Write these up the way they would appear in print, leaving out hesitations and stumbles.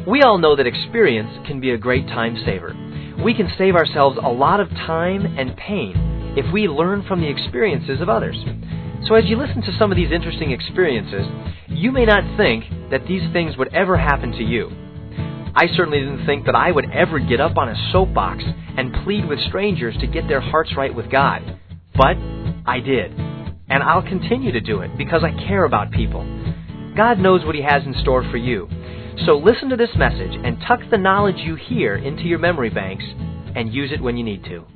We all know that experience can be a great time saver. We can save ourselves a lot of time and pain if we learn from the experiences of others. So as you listen to some of these interesting experiences, you may not think that these things would ever happen to you. I certainly didn't think that I would ever get up on a soapbox and plead with strangers to get their hearts right with God. But I did. And I'll continue to do it because I care about people. God knows what He has in store for you. So listen to this message and tuck the knowledge you hear into your memory banks and use it when you need to.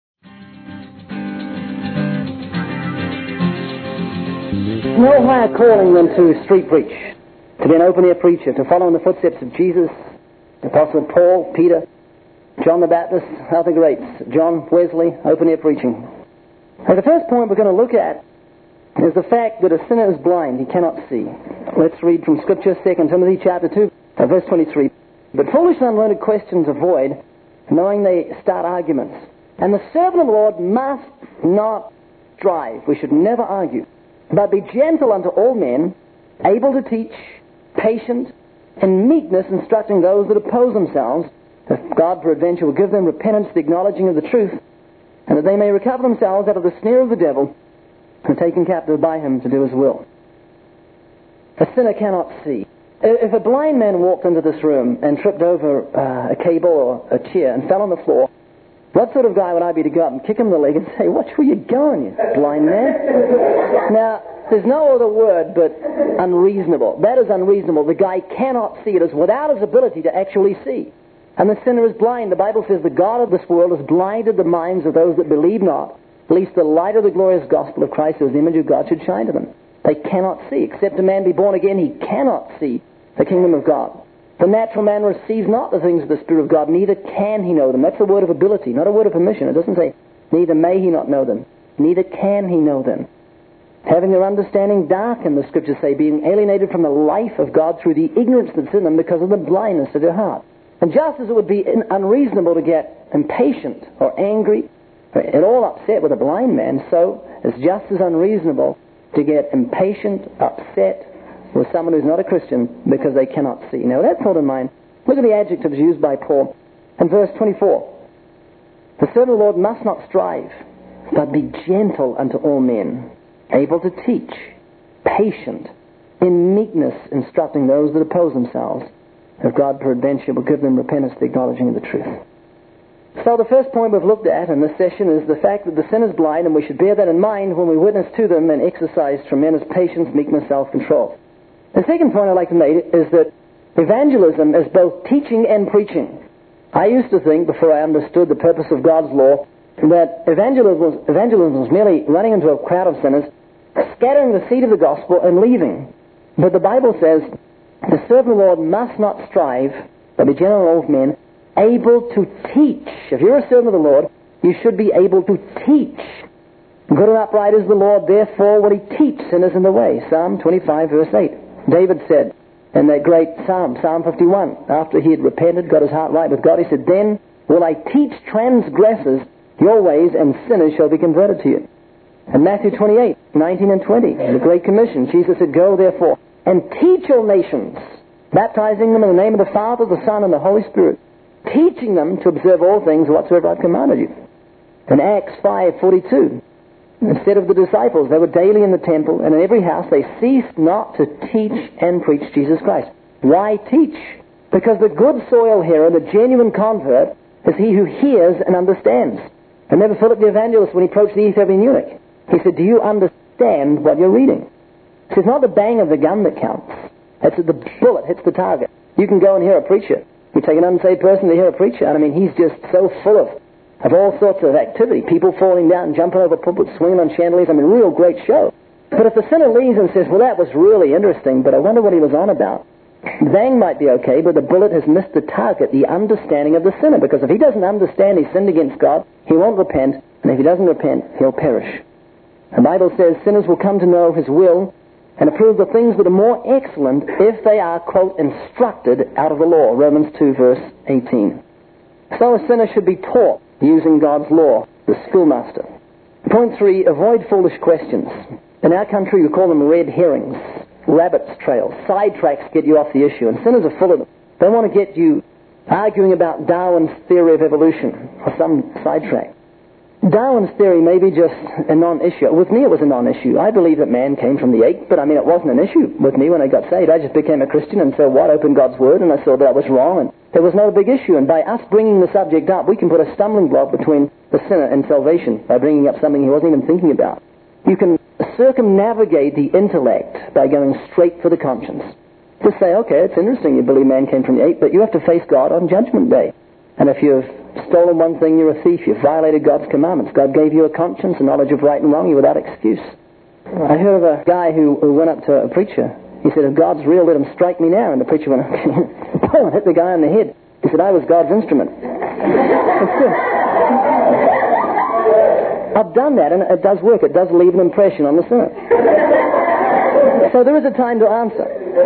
No higher calling than to street preach, to be an open-air preacher, to follow in the footsteps of Jesus, the Apostle Paul, Peter, John the Baptist, other greats, John Wesley, open-air preaching. Now, the first point we're going to look at is the fact that a sinner is blind, he cannot see. Let's read from Scripture, 2 Timothy chapter 2, verse 23. But foolish and unlearned questions avoid, knowing they start arguments. And the servant of the Lord must not strive. We should never argue. But be gentle unto all men, able to teach, patient, in meekness instructing those that oppose themselves, that God peradventure will give them repentance, the acknowledging of the truth, and that they may recover themselves out of the snare of the devil, and taken captive by him to do his will. A sinner cannot see. If a blind man walked into this room and tripped over a cable or a chair and fell on the floor, what sort of guy would I be to go up and kick him in the leg and say, "Watch where you're going, you blind man"? Now, there's no other word but unreasonable. That is unreasonable. The guy cannot see. It is without his ability to actually see. And the sinner is blind. The Bible says the God of this world has blinded the minds of those that believe not, lest the light of the glorious gospel of Christ as the image of God should shine to them. They cannot see. Except a man be born again, he cannot see the kingdom of God. The natural man receives not the things of the Spirit of God, neither can he know them. That's a word of ability, not a word of permission. It doesn't say, neither may he not know them, neither can he know them. Having their understanding darkened, the Scriptures say, being alienated from the life of God through the ignorance that's in them because of the blindness of their heart. And just as it would be unreasonable to get impatient or angry, at all upset with a blind man, so it's just as unreasonable to get impatient, upset with someone who's not a Christian because they cannot see. Now, with that thought in mind, look at the adjectives used by Paul in verse 24. The servant of the Lord must not strive, but be gentle unto all men, able to teach, patient, in meekness instructing those that oppose themselves, if God peradventure will give them repentance, the acknowledging of the truth. So the first point we've looked at in this session is the fact that the sinner is blind, and we should bear that in mind when we witness to them and exercise tremendous patience, meekness, self-control. The second point I'd like to make is that evangelism is both teaching and preaching. I used to think, before I understood the purpose of God's law, that evangelism was merely running into a crowd of sinners, scattering the seed of the gospel and leaving. But the Bible says, the servant of the Lord must not strive, but be gentle to all men, able to teach. If you're a servant of the Lord, you should be able to teach. Good and upright is the Lord, therefore will he teach sinners in the way. Psalm 25, verse 8. David said in that great psalm, Psalm 51, after he had repented, got his heart right with God, he said, "Then will I teach transgressors your ways, and sinners shall be converted to you." And Matthew 28, 19 and 20, the Great Commission, Jesus said, "Go therefore and teach all nations, baptizing them in the name of the Father, the Son, and the Holy Spirit, teaching them to observe all things whatsoever I've commanded you." In Acts 5:42, instead of the disciples, they were daily in the temple, and in every house they ceased not to teach and preach Jesus Christ. Why teach? Because the good soil hearer, the genuine convert, is he who hears and understands. Remember Philip the evangelist when he approached the Ethiopian eunuch. He said, "Do you understand what you're reading?" So it's not the bang of the gun that counts. It's that the bullet hits the target. You can go and hear a preacher. You take an unsaved person to hear a preacher, and I mean, he's just so full of all sorts of activity. People falling down, jumping over pulpits, swinging on chandeliers. I mean, real great show. But if the sinner leaves and says, "Well, that was really interesting, but I wonder what he was on about," the bang might be okay, but the bullet has missed the target, the understanding of the sinner. Because if he doesn't understand he's sinned against God, he won't repent, and if he doesn't repent, he'll perish. The Bible says sinners will come to know his will and approve the things that are more excellent if they are, quote, instructed out of the law. Romans 2, verse 18. So a sinner should be taught using God's law, the schoolmaster. Point 3, avoid foolish questions. In our country, we call them red herrings, rabbit's trails. Sidetracks get you off the issue, and sinners are full of them. They want to get you arguing about Darwin's theory of evolution or some sidetrack. Darwin's theory may be just a non-issue. With me it was a non-issue. I believe that man came from the ape, but it wasn't an issue with me when I got saved. I just became a Christian and said, what? Opened God's Word, and I saw that was wrong, and there was not a big issue. And by us bringing the subject up, we can put a stumbling block between the sinner and salvation by bringing up something he wasn't even thinking about. You can circumnavigate the intellect by going straight for the conscience. Just say, okay, it's interesting you believe man came from the ape, but you have to face God on Judgment Day. And if you've stolen one thing, you're a thief. You've violated God's commandments. God gave you a conscience, a knowledge of right and wrong. You're without excuse. I heard of a guy who went up to a preacher. He said, if God's real, let him strike me now. And the preacher went up and hit the guy on the head. He said, I was God's instrument. That's good. I've done that, and it does work. It does leave an impression on the sinner. So there is a time to answer.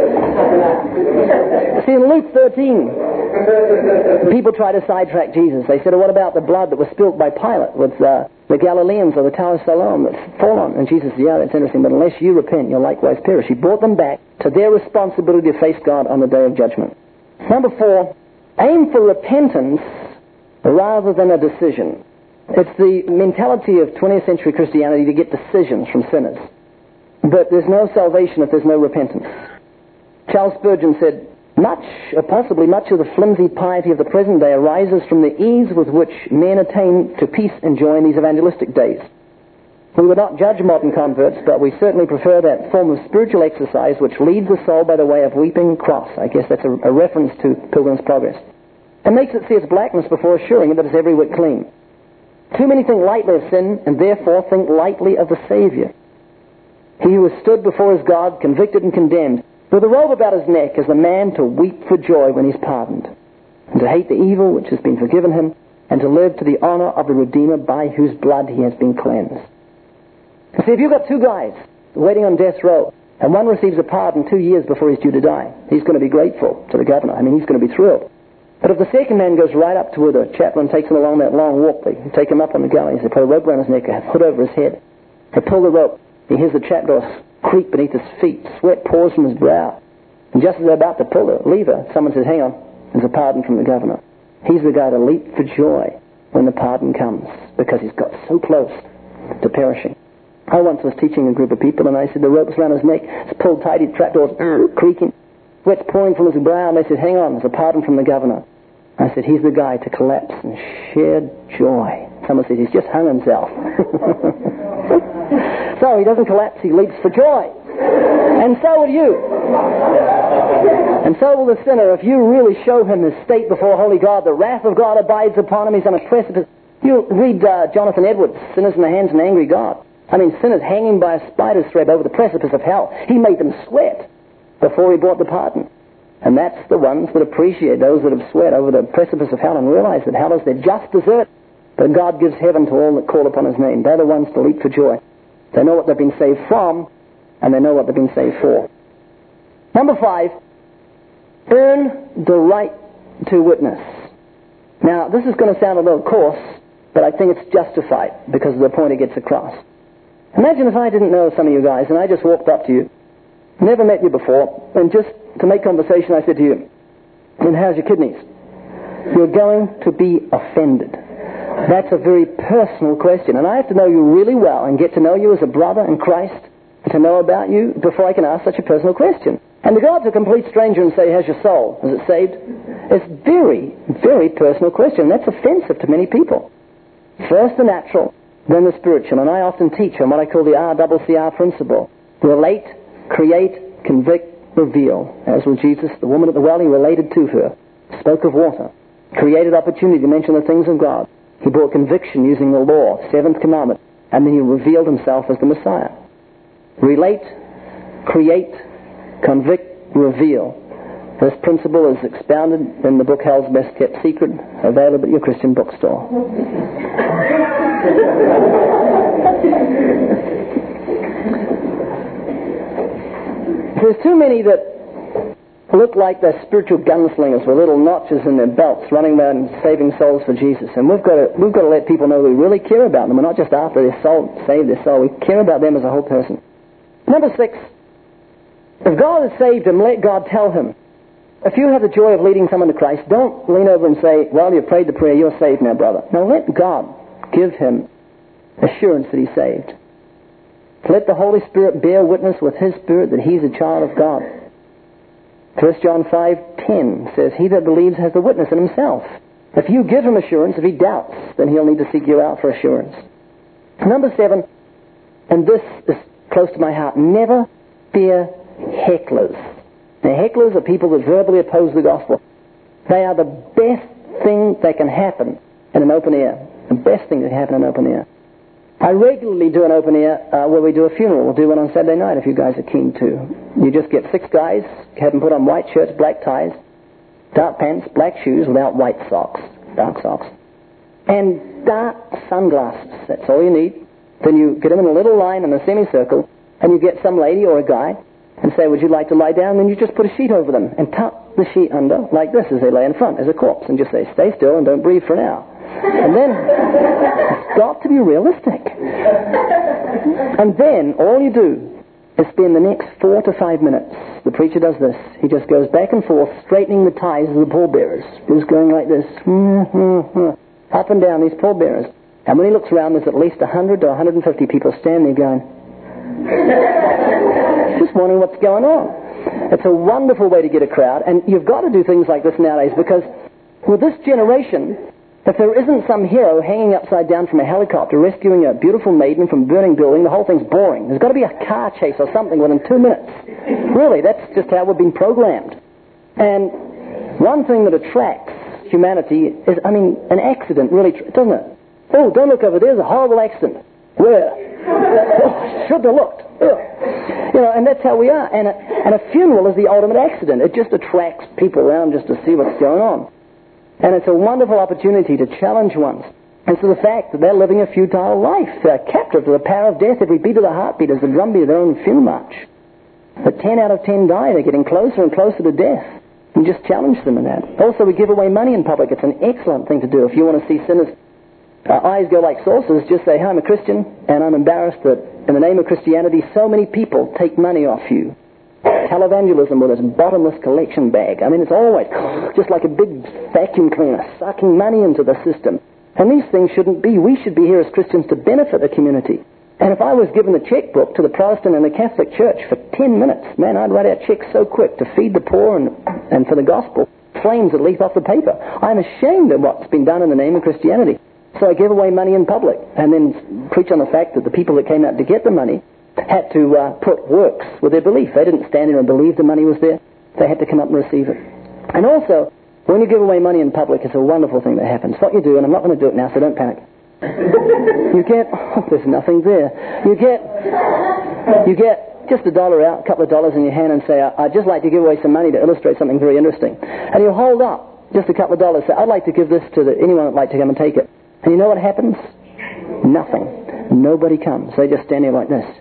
See, in Luke 13, people try to sidetrack Jesus. They said, well, what about the blood that was spilled by Pilate with the Galileans or the Tower of Siloam that's fallen? And Jesus said, yeah, that's interesting, but unless you repent, you'll likewise perish. He brought them back to their responsibility to face God on the day of judgment. Number 4, aim for repentance rather than a decision. It's the mentality of 20th century Christianity to get decisions from sinners. But there's no salvation if there's no repentance. Charles Spurgeon said, possibly much of the flimsy piety of the present day arises from the ease with which men attain to peace and joy in these evangelistic days. We would not judge modern converts, but we certainly prefer that form of spiritual exercise which leads the soul by the way of weeping cross. I guess that's a reference to Pilgrim's Progress. And makes it see its blackness before assuring it that it's every whit clean. Too many think lightly of sin, and therefore think lightly of the Savior. He who has stood before his God, convicted and condemned, with a robe about his neck, is the man to weep for joy when he's pardoned, and to hate the evil which has been forgiven him, and to live to the honor of the Redeemer by whose blood he has been cleansed. See, if you've got two guys waiting on death row, and one receives a pardon 2 years before he's due to die, he's going to be grateful to the governor. He's going to be thrilled. But if the second man goes right up to where the chaplain takes him along that long walk, they take him up on the gallows, they put a rope around his neck, a hood over his head, they pull the rope, he hears the trapdoor creak beneath his feet, sweat pours from his brow, and just as they're about to pull the lever, someone says, hang on, there's a pardon from the governor. He's the guy to leap for joy when the pardon comes, because he's got so close to perishing. I once was teaching a group of people, and I said, the rope's around his neck, it's pulled tight, his trapdoor's creaking, sweat's pouring from his brow, and they said, hang on, there's a pardon from the governor. I said, he's the guy to collapse and share joy. Someone said, he's just hung himself. So he doesn't collapse, he leaps for joy. And so will you. And so will the sinner. If you really show him his state before holy God, the wrath of God abides upon him, he's on a precipice. You read Jonathan Edwards, Sinners in the Hands of an Angry God. Sinners hanging by a spider's thread over the precipice of hell. He made them sweat before he brought the pardon. And that's the ones that appreciate those that have sweat over the precipice of hell and realize that hell is their just desert. But God gives heaven to all that call upon his name. They're the ones to leap for joy. They know what they've been saved from, and they know what they've been saved for. Number 5, earn the right to witness. Now, this is going to sound a little coarse, but I think it's justified because of the point it gets across. Imagine if I didn't know some of you guys, and I just walked up to you, never met you before, and just to make conversation, I said to you, and how's your kidneys? You're going to be offended. That's a very personal question, and I have to know you really well and get to know you as a brother in Christ, to know about you before I can ask such a personal question. And to go up to a complete stranger and say, how's your soul? Is it saved? It's a very, very personal question. That's offensive to many people. First the natural, then the spiritual. And I often teach on what I call the RCCR principle. Relate, create, convict, reveal. As with Jesus, the woman at the well, he related to her, spoke of water, created opportunity to mention the things of God. He brought conviction using the law, 7th commandment, and then he revealed himself as the Messiah. Relate, create, convict, reveal. This principle is expounded in the book Hell's Best Kept Secret, available at your Christian bookstore. There's too many that look like they're spiritual gunslingers with little notches in their belts running around saving souls for Jesus. And we've got to let people know we really care about them. We're not just after their soul, save their soul. We care about them as a whole person. Number 6, if God has saved him, let God tell him. if you have the joy of leading someone to Christ, don't lean over and say, well, you've prayed the prayer, you're saved now, brother. Now let God give him assurance that he's saved. Let the Holy Spirit bear witness with his spirit that he's a child of God. 1 John 5:10 says, he that believes has the witness in himself. If you give him assurance, if he doubts, then he'll need to seek you out for assurance. Number 7, and this is close to my heart, never fear hecklers. Now, hecklers are people that verbally oppose the gospel. They are the best thing that can happen in an open air. The best thing that can happen in an open air. I regularly do an open air where we do a funeral. We'll do one on Saturday night if you guys are keen to. You just get 6 guys, have them put on white shirts, black ties, dark pants, black shoes without white socks, dark socks, and dark sunglasses. That's all you need. Then you get them in a little line in a semicircle, and you get some lady or a guy and say, would you like to lie down? And then you just put a sheet over them and tuck the sheet under like this as they lay in front as a corpse, and just say, stay still and don't breathe for an hour. And then it's got to be realistic. And then all you do is spend the next 4 to 5 minutes. The preacher does this. He just goes back and forth, straightening the ties of the pallbearers. Just going like this, up and down these pallbearers. And when he looks around, there's at least 100 to 150 people standing there going, just wondering what's going on. It's a wonderful way to get a crowd, and you've got to do things like this nowadays, because with this generation, if there isn't some hero hanging upside down from a helicopter rescuing a beautiful maiden from a burning building, the whole thing's boring. There's got to be a car chase or something within 2 minutes. Really, that's just how we've been programmed. And one thing that attracts humanity is, an accident really, doesn't it? Oh, don't look over there, there's a horrible accident. Where? Oh, shouldn't have looked. Ugh. And that's how we are. And a funeral is the ultimate accident. It just attracts people around just to see what's going on. And it's a wonderful opportunity to challenge ones. And so the fact that they're living a futile life, they're captive to the power of death. Every beat of the heartbeat is the drumbeat of their own funeral march. But 10 out of 10 die. They're getting closer and closer to death. And just challenge them in that. Also, we give away money in public. It's an excellent thing to do. If you want to see sinners' eyes go like saucers, just say, hi, I'm a Christian, and I'm embarrassed that in the name of Christianity, so many people take money off you. Televangelism with this bottomless collection bag. It's always just like a big vacuum cleaner sucking money into the system. And these things shouldn't be. We should be here as Christians to benefit the community. And if I was given a checkbook to the Protestant and the Catholic Church for 10 minutes, man, I'd write out checks so quick to feed the poor and for the gospel. Flames that leap off the paper. I'm ashamed of what's been done in the name of Christianity. So I give away money in public and then preach on the fact that the people that came out to get the money had to put works with their belief. They didn't stand there and believe the money was there. They had to come up and receive it. And also, when you give away money in public, it's a wonderful thing that happens. What you do, and I'm not going to do it now, so don't panic. You get, there's nothing there. You get just $1 out, a couple of dollars in your hand and say, I'd just like to give away some money to illustrate something very interesting. And you hold up just a couple of dollars, say, I'd like to give this to anyone that'd like to come and take it. And you know what happens? Nothing. Nobody comes. They just stand there like this.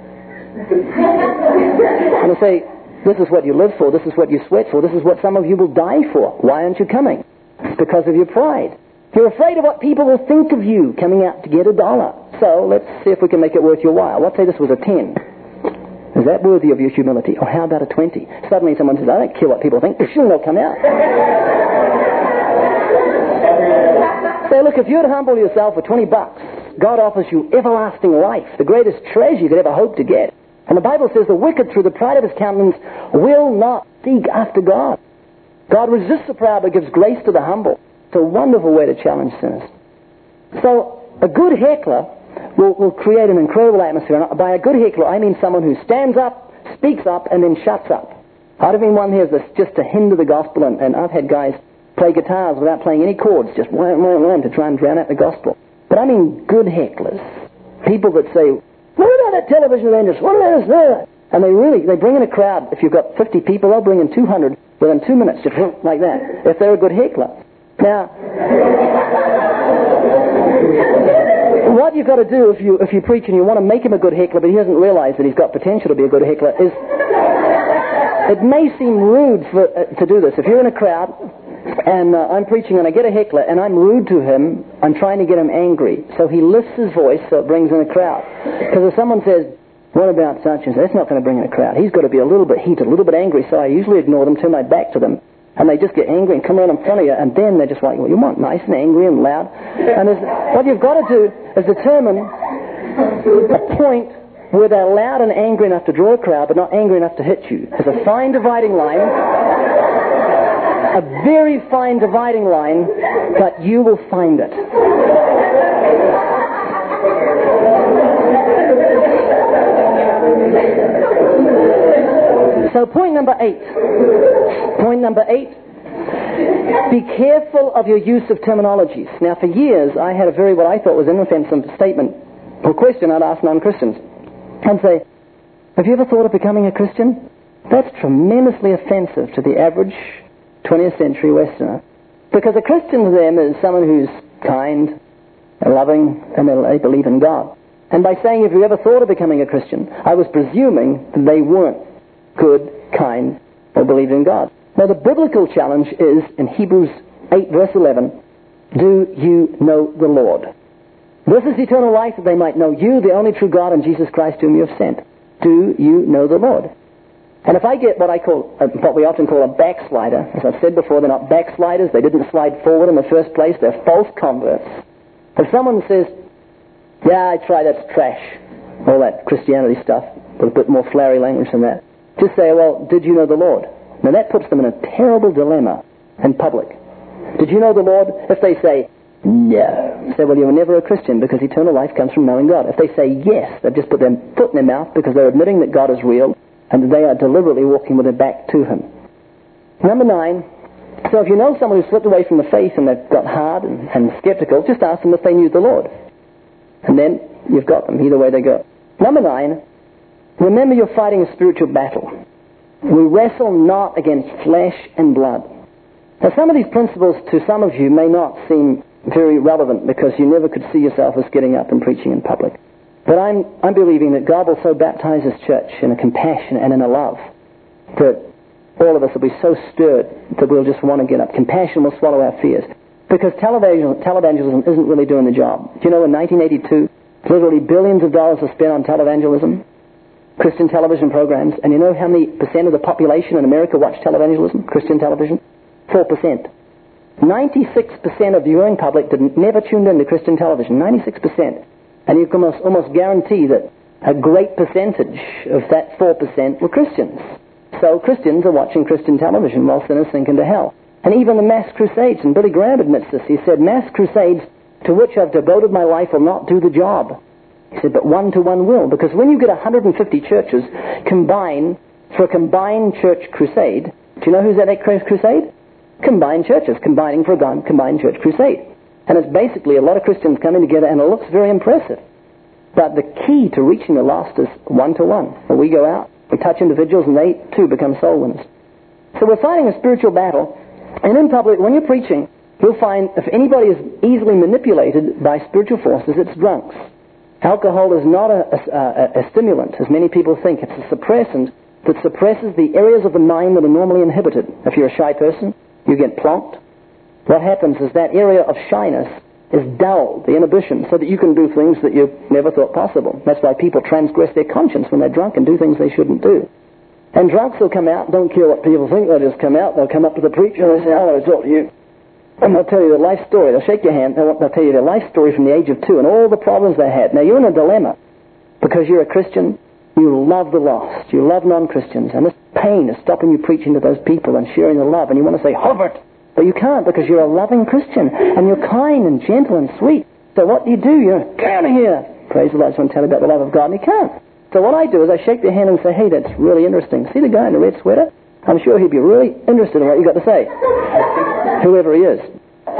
And I say, this is what you live for, this is what you sweat for, this is what some of you will die for. Why aren't you coming? It's because of your pride. You're afraid of what people will think of you coming out to get $1. So let's see if we can make it worth your while. Let's say this was a 10. Is that worthy of your humility? Or how about a 20? Suddenly someone says, I don't care what people think, they'll come out. Say, look, if you'd humble yourself for $20, God offers you everlasting life, the greatest treasure you could ever hope to get. And the Bible says the wicked, through the pride of his countenance, will not seek after God. God resists the proud but gives grace to the humble. It's a wonderful way to challenge sinners. So a good heckler will create an incredible atmosphere. And by a good heckler, I mean someone who stands up, speaks up, and then shuts up. I don't mean one here that's just to hinder the gospel, and I've had guys play guitars without playing any chords, just wham, wham, wham, to try and drown out the gospel. But I mean good hecklers. People that say, what about that television evangelist? What about this? And they bring in a crowd. If you've got 50 people, they'll bring in 200 within 2 minutes, just like that, if they're a good heckler. Now, what you've got to do if you preach and you want to make him a good heckler, but he doesn't realize that he's got potential to be a good heckler, is it may seem rude to do this. If you're in a crowd and I'm preaching and I get a heckler and I'm rude to him, I'm trying to get him angry. So he lifts his voice so it brings in a crowd. Because if someone says, what about such and such? That's not going to bring in a crowd. He's got to be a little bit heated, a little bit angry, so I usually ignore them, turn my back to them, and they just get angry and come around in front of you, and then they're just like, well, you want nice and angry and loud. And what you've got to do is determine a point where they're loud and angry enough to draw a crowd, but not angry enough to hit you. There's a fine dividing line, a very fine dividing line, but you will find it. So point number 8. Point number 8. Be careful of your use of terminologies. Now, for years, I had what I thought was an inoffensive statement or question I'd ask non-Christians. I'd say, have you ever thought of becoming a Christian? That's tremendously offensive to the average 20th century Westerner. Because a Christian to them is someone who's kind, loving, and they believe in God. And by saying, have you ever thought of becoming a Christian, I was presuming that they weren't good, kind, or believed in God. Now, the biblical challenge is, in Hebrews 8, verse 11, do you know the Lord? This is eternal life, that they might know you, the only true God, and Jesus Christ whom you have sent. Do you know the Lord? And if I get what we often call a backslider, as I've said before, they're not backsliders, they didn't slide forward in the first place, they're false converts. If someone says, yeah, I tried, that's trash, all that Christianity stuff, with a bit more flowery language than that, just say, well, did you know the Lord? Now that puts them in a terrible dilemma in public. Did you know the Lord? If they say, no, say, well, you were never a Christian because eternal life comes from knowing God. If they say yes, they've just put their foot in their mouth because they're admitting that God is real and that they are deliberately walking with their back to Him. Number 9, so if you know someone who's slipped away from the faith and they've got hard and skeptical, just ask them if they knew the Lord. And then you've got them, either way they go. Number 9, remember you're fighting a spiritual battle. We wrestle not against flesh and blood. Now, some of these principles to some of you may not seem very relevant because you never could see yourself as getting up and preaching in public. But I'm believing that God will so baptize His church in a compassion and in a love that all of us will be so stirred that we'll just want to get up. Compassion will swallow our fears. Because televangelism isn't really doing the job. Do you know in 1982, literally billions of dollars were spent on televangelism, Christian television programs, and you know how many percent of the population in America watch televangelism, Christian television? 4%. 96% of the viewing public never tuned into Christian television. 96%. And you can almost guarantee that a great percentage of that 4% were Christians. So Christians are watching Christian television while sinners sink into hell. And even the mass crusades, and Billy Graham admits this, he said, mass crusades to which I've devoted my life will not do the job. He said, but one to one will. Because when you get 150 churches combine for a combined church crusade, do you know who's at that crusade? Combined churches, combining for a combined church crusade. And it's basically a lot of Christians coming together, and it looks very impressive. But the key to reaching the lost is one-to-one. When we go out, we touch individuals, and they, too, become soul winners. So we're fighting a spiritual battle, and in public, when you're preaching, you'll find if anybody is easily manipulated by spiritual forces, it's drunks. Alcohol is not a stimulant, as many people think. It's a suppressant that suppresses the areas of the mind that are normally inhibited. If you're a shy person, you get plonked. What happens is that area of shyness is dulled, the inhibition, so that you can do things that you never thought possible. That's why people transgress their conscience when they're drunk and do things they shouldn't do. And drunks will come out, don't care what people think, they'll just come out, they'll come up to the preacher and they'll say, I want to talk to you. And they'll tell you their life story. They'll shake your hand, they'll tell you their life story from the age of 2 and all the problems they had. Now you're in a dilemma because you're a Christian, you love the lost, you love non-Christians, and this pain is stopping you preaching to those people and sharing the love, and you want to say, Hubert! But you can't because you're a loving Christian and you're kind and gentle and sweet. So what do? You get out of here. Praise the Lord, I just want to tell you about the love of God, and you can't. So what I do is I shake their hand and say, hey, that's really interesting. See the guy in the red sweater? I'm sure he'd be really interested in what you got to say. Whoever he is.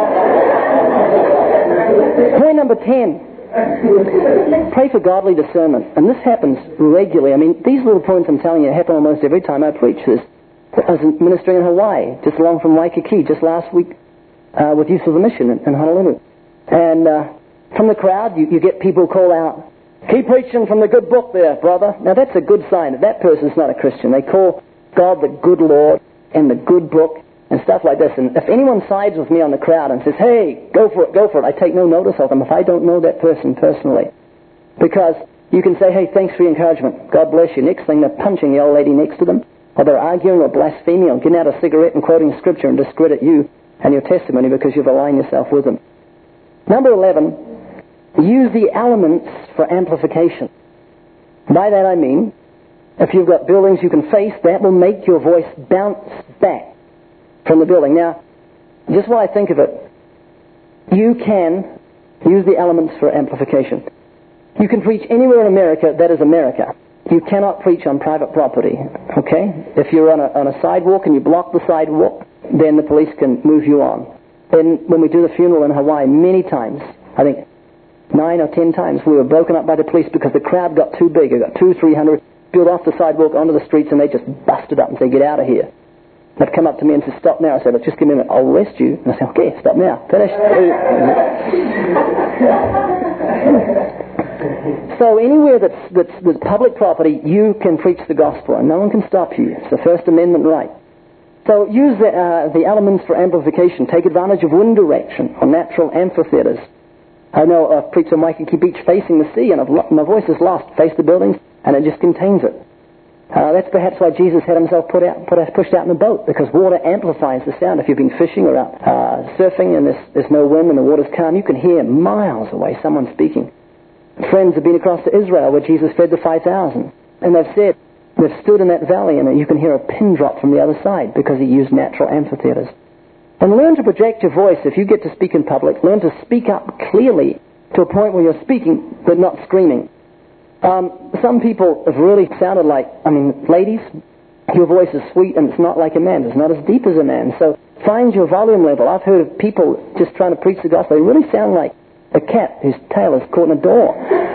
Point number 10. Pray for godly discernment. And this happens regularly. I mean, these little points I'm telling you happen almost every time I preach this. I was ministering in Hawaii, just along from Waikiki, just last week with Youth of the Mission in Honolulu. And from the crowd, you get people call out, keep preaching from the good book there, brother. Now that's a good sign that that person's not a Christian. They call God the good Lord and the good book and stuff like this. And if anyone sides with me on the crowd and says, hey, go for it, I take no notice of them if I don't know that person personally. Because You can say, hey, thanks for your encouragement. God bless you. Next thing, they're punching the old lady next to them, or they're arguing or blaspheming or getting out a cigarette and quoting scripture and discredit you and your testimony because you've aligned yourself with them. Number 11, use the elements for amplification. By that I mean, if you've got buildings you can face, that will make your voice bounce back from the building. Now, just while I think of it, you can use the elements for amplification. You can preach anywhere in America that is America. You cannot preach on private property, okay? If you're on a sidewalk and you block the sidewalk, then the police can move you on. And when we do the funeral in Hawaii, many times, I think 9 or 10 times, we were broken up by the police because the crowd got too big. It got 200-300, spilled off the sidewalk onto the streets, and they just busted up and said, get out of here. They'd come up to me and say, stop now. I said, just give me a minute, I'll arrest you. And I said, okay, stop now. Finished. So anywhere that's public property, you can preach the gospel, and no one can stop you. It's the First Amendment right. So use the elements for amplification. Take advantage of wind direction or natural amphitheaters. I know I've preached on Waikiki Beach facing the sea, and my voice is lost. Face the buildings, and it just contains it. That's perhaps why Jesus had himself pushed out in a boat, because water amplifies the sound. If you've been fishing or out surfing and there's no wind and the water's calm, you can hear miles away someone speaking. Friends have been across to Israel where Jesus fed the 5,000, and they've stood in that valley and you can hear a pin drop from the other side because he used natural amphitheaters. And learn to project your voice. If you get to speak in public, learn to speak up clearly to a point where you're speaking but not screaming. Some people have really sounded like, ladies, your voice is sweet and it's not like a man's. It's not as deep as a man's. So find your volume level. I've heard of people just trying to preach the gospel. They really sound like a cat whose tail is caught in a door.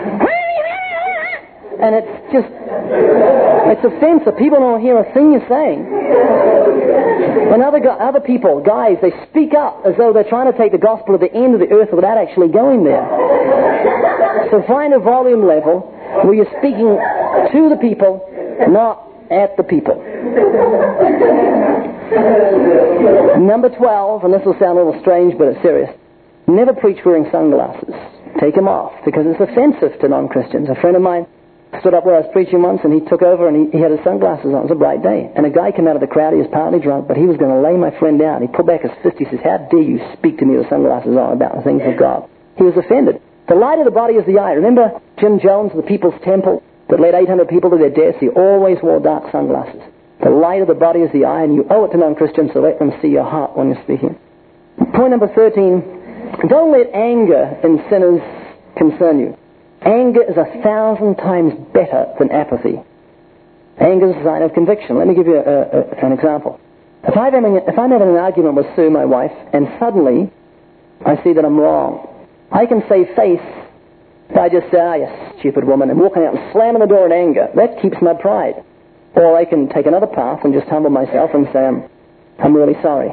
And it's offensive. People don't hear a thing you're saying. And other people, guys, they speak up as though they're trying to take the gospel to the end of the earth without actually going there. So find a volume level where you're speaking to the people, not at the people. Number 12, and this will sound a little strange, but it's serious. Never preach wearing sunglasses. Take them off, because it's offensive to non-Christians. A friend of mine stood up where I was preaching once, and he took over, and he had his sunglasses on. It was a bright day. And a guy came out of the crowd. He was partly drunk, but he was going to lay my friend down. He pulled back his fist. He says, how dare you speak to me with sunglasses on about the things of God? He was offended. The light of the body is the eye. Remember Jim Jones, the People's Temple, that led 800 people to their deaths? He always wore dark sunglasses. The light of the body is the eye, and you owe it to non-Christians to let them see your heart when you're speaking. Point number 13, don't let anger in sinners concern you. Anger is 1,000 times better than apathy. Anger is a sign of conviction. Let me give you an example. If I'm having an argument with Sue, my wife, and suddenly I see that I'm wrong, I can save face by just saying, you stupid woman, and walking out and slamming the door in anger. That keeps my pride. Or I can take another path and just humble myself and say, I'm really sorry.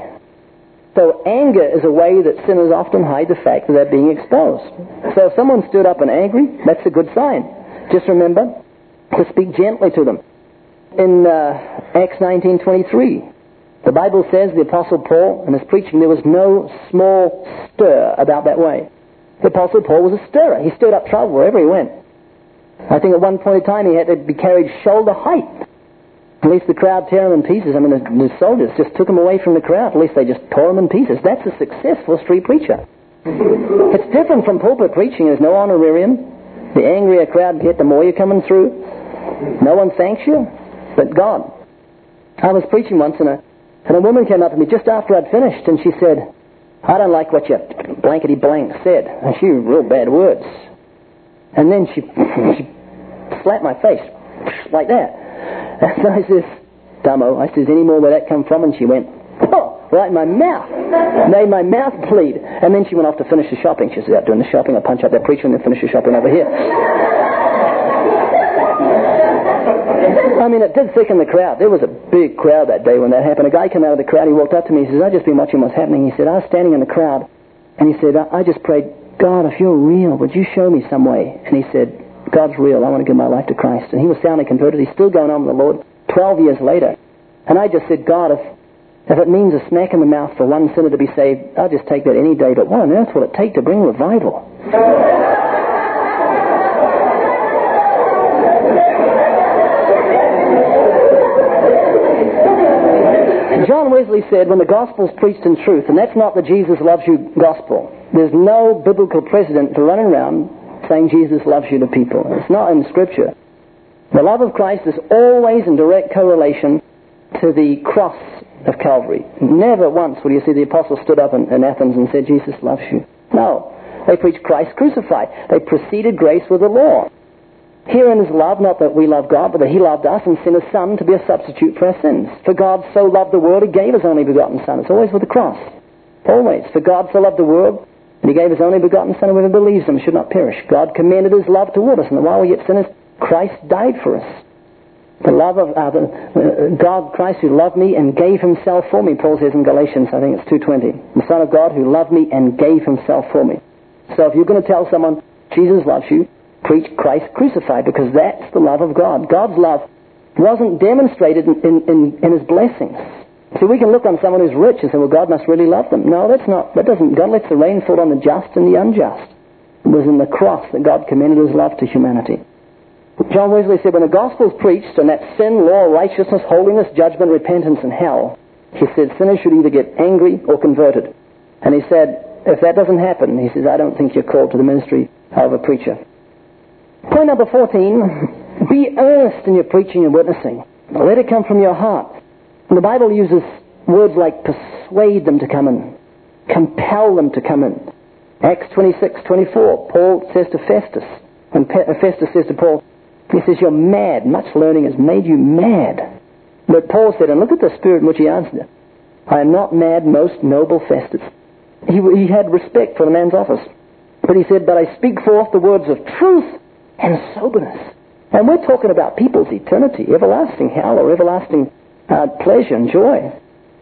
So anger is a way that sinners often hide the fact that they're being exposed. So if someone stood up and angry, that's a good sign. Just remember to speak gently to them. In Acts 19:23, the Bible says the Apostle Paul, in his preaching, there was no small stir about that way. The Apostle Paul was a stirrer. He stirred up trouble wherever he went. I think at one point in time he had to be carried shoulder height. At least the crowd tear him in pieces. The soldiers just took him away from the crowd. At least they just tore him in pieces. That's a successful street preacher. It's different from pulpit preaching. There's no honorarium. The angrier a crowd get, the more you're coming through. No one thanks you but God. I was preaching once, and a woman came up to me just after I'd finished, and she said, I don't like what your blankety blank said. And she used real bad words. And then she slapped my face like that. And I says, dumbo, I says, any more where that come from? And she went, oh, right in my mouth. Made my mouth bleed. And then she went off to finish the shopping. She was out doing the shopping. I punch up that preacher and then finish the shopping over here. It did thicken the crowd. There was a big crowd that day when that happened. A guy came out of the crowd. He walked up to me. He says, I've just been watching what's happening. He said, I was standing in the crowd. And he said, I just prayed, God, if you're real, would you show me some way? And he said, God's real. I want to give my life to Christ. And he was soundly converted. He's still going on with the Lord 12 years later. And I just said, God, if it means a smack in the mouth for one sinner to be saved, I'll just take that any day. But what on earth will it take to bring revival? John Wesley said, when the gospel's preached in truth, and that's not the Jesus loves you gospel, there's no biblical precedent for running around saying Jesus loves you to people. It's not in Scripture. The love of Christ is always in direct correlation to the cross of Calvary. Never once will you see the apostles stood up in Athens and said, Jesus loves you. No. They preached Christ crucified. They preceded grace with the law. Herein is love, not that we love God, but that He loved us and sent His Son to be a substitute for our sins. For God so loved the world, He gave His only begotten Son. It's always with the cross. Always. For God so loved the world, and He gave His only begotten Son, and whoever believes Him should not perish. God commended His love toward us, and while we yet sinners, Christ died for us. The love of God, Christ, who loved me and gave Himself for me, Paul says in Galatians, I think it's 2:20. The Son of God who loved me and gave Himself for me. So if you're going to tell someone Jesus loves you, preach Christ crucified, because that's the love of God. God's love wasn't demonstrated in His blessings. See, we can look on someone who's rich and say, well, God must really love them. No, that's not. That doesn't. God lets the rain fall on the just and the unjust. It was in the cross that God commended His love to humanity. John Wesley said, when the gospel is preached, and that's sin, law, righteousness, holiness, judgment, repentance, and hell, he said sinners should either get angry or converted. And he said, if that doesn't happen, he says, I don't think you're called to the ministry of a preacher. Point number 14, be earnest in your preaching and witnessing. Let it come from your heart. And the Bible uses words like persuade them to come in, compel them to come in. Acts 26:24, Paul says to Festus, when Festus says to Paul, he says, you're mad. Much learning has made you mad. But Paul said, and look at the spirit in which he answered it. I am not mad, most noble Festus. He had respect for the man's office. But he said, but I speak forth the words of truth and soberness. And we're talking about people's eternity, everlasting hell or everlasting pleasure and joy.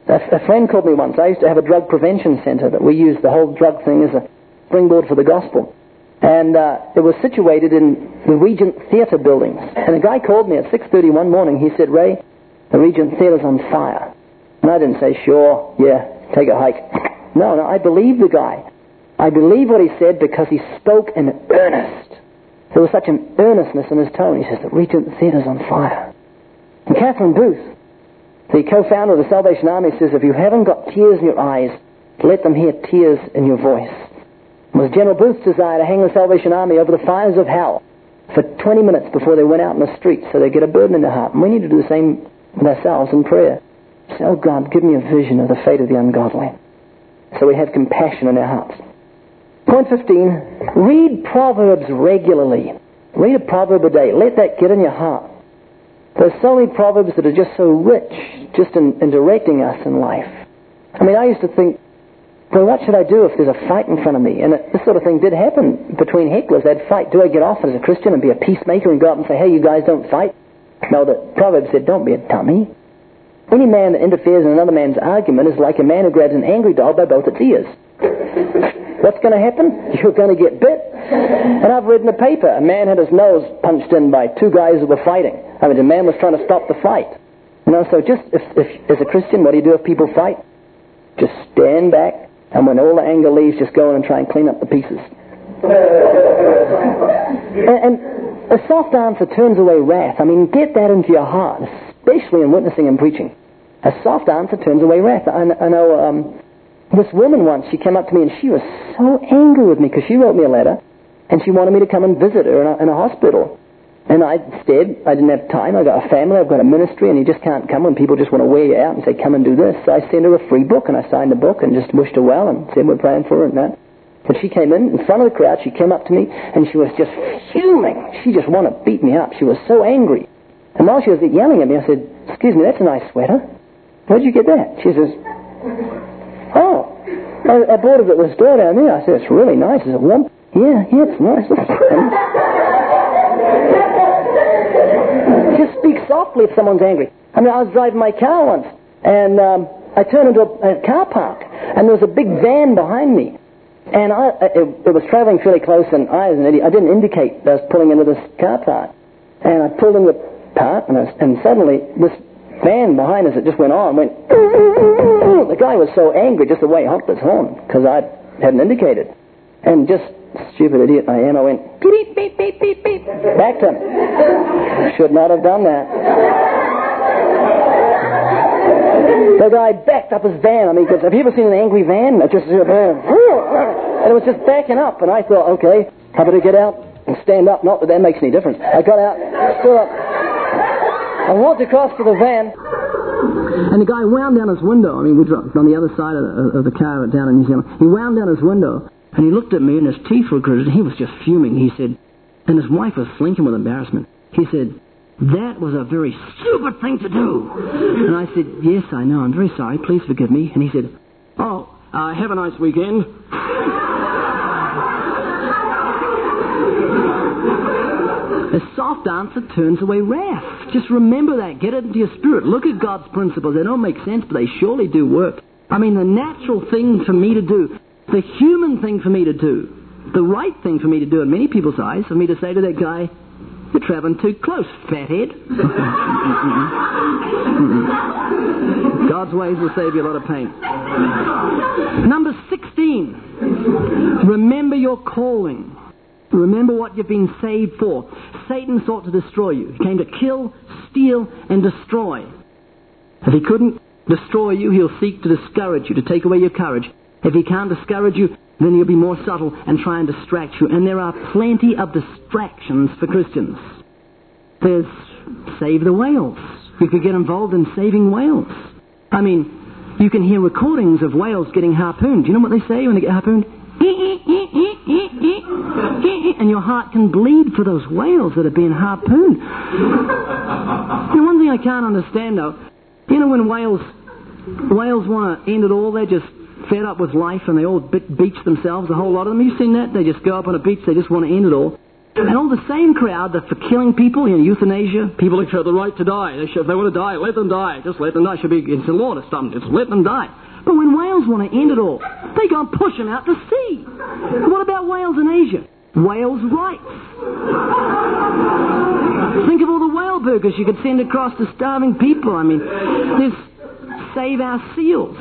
A friend called me once. I used to have a drug prevention center that we used the whole drug thing as a springboard for the gospel. And it was situated in the Regent Theatre buildings. And a guy called me at 6:30 one morning. He said, Ray, the Regent Theatre's on fire. And I didn't say, sure, yeah, take a hike. No, I believed the guy. I believed what he said because he spoke in earnest. There was such an earnestness in his tone. He says, the Regent Theatre's on fire. And Catherine Booth, the co-founder of the Salvation Army, says, if you haven't got tears in your eyes, let them hear tears in your voice. It was General Booth's desire to hang the Salvation Army over the fires of hell for 20 minutes before they went out in the streets so they get a burden in their heart. And we need to do the same with ourselves in prayer. Say, oh God, give me a vision of the fate of the ungodly. So we have compassion in our hearts. Point 15, read Proverbs regularly. Read a proverb a day. Let that get in your heart. There's so many Proverbs that are just so rich, just in directing us in life. I mean, I used to think, well, what should I do if there's a fight in front of me? And this sort of thing did happen between hecklers. They'd fight. Do I get off as a Christian and be a peacemaker and go up and say, hey, you guys don't fight? No, the Proverbs said, don't be a dummy. Any man that interferes in another man's argument is like a man who grabs an angry dog by both its ears. What's going to happen? You're going to get bit. And I've read in the paper, a man had his nose punched in by two guys who were fighting. I mean, the man was trying to stop the fight. You know, so just if as a Christian, what do you do if people fight? Just stand back, and when all the anger leaves, just go in and try and clean up the pieces. And a soft answer turns away wrath. I mean, get that into your heart, especially in witnessing and preaching. A soft answer turns away wrath. I know this woman once, she came up to me and she was so angry with me because she wrote me a letter and she wanted me to come and visit her in a hospital. And I said, I didn't have time. I've got a family, I've got a ministry, and you just can't come when people just want to wear you out and say, come and do this. So I sent her a free book, and I signed the book and just wished her well and said we're praying for her and that. And she came in front of the crowd, she came up to me, and she was just fuming. She just wanted to beat me up. She was so angry. And while she was yelling at me, I said, excuse me, that's a nice sweater. Where'd you get that? She says, oh, I bought it at the store down there. I said, it's really nice. Is it warm? Yeah, it's nice. Just speak softly if someone's angry. I mean, I was driving my car once, and I turned into a car park, and there was a big van behind me. And it was traveling fairly close, and I, as an idiot, I didn't indicate that I was pulling into this car park. And I pulled in the park, and suddenly this van behind us, it just went on, went, the guy was so angry just the way he honked his horn, because I hadn't indicated. And just stupid idiot I am, I went, beep, beep, beep, beep, beep, back to him. Should not have done that. The guy backed up his van. I mean, have you ever seen an angry van? It just, and it was just backing up. And I thought, okay, I better get out and stand up. Not that that makes any difference. I got out, stood up, I walked across to the van. And the guy wound down his window. I mean, we were on the other side of the car down in New Zealand. He wound down his window, and he looked at me, and his teeth were gritted. He was just fuming. He said, and his wife was slinking with embarrassment. He said, "That was a very stupid thing to do." And I said, "Yes, I know. I'm very sorry. Please forgive me." And he said, "Oh, have a nice weekend." A soft answer turns away wrath. Just remember that. Get it into your spirit. Look at God's principles. They don't make sense, but they surely do work. I mean, the natural thing for me to do, the human thing for me to do, the right thing for me to do in many people's eyes, for me to say to that guy, "You're traveling too close, fathead." God's ways will save you a lot of pain. Number 16. Remember your calling. Remember what you've been saved for. Satan sought to destroy you. He came to kill, steal, and destroy. If he couldn't destroy you, he'll seek to discourage you, to take away your courage. If he can't discourage you, then he'll be more subtle and try and distract you. And there are plenty of distractions for Christians. There's save the whales. You could get involved in saving whales. I mean, you can hear recordings of whales getting harpooned. Do you know what they say when they get harpooned? And your heart can bleed for those whales that are being harpooned. You know, one thing I can't understand, though, you know, when whales want to end it all, they're just fed up with life and they all beach themselves, a whole lot of them. You've seen that? They just go up on a beach, they just want to end it all. And all the same crowd that for killing people, you know, euthanasia, people like have the right to die. If they want to die, let them die. Just let them die. It's a law to stop them. Just let them die. But when whales want to end it all, they go and push them out to sea. What about whales in Asia? Whales' rights. Think of all the whale burgers you could send across to starving people. I mean, there's Save Our Seals.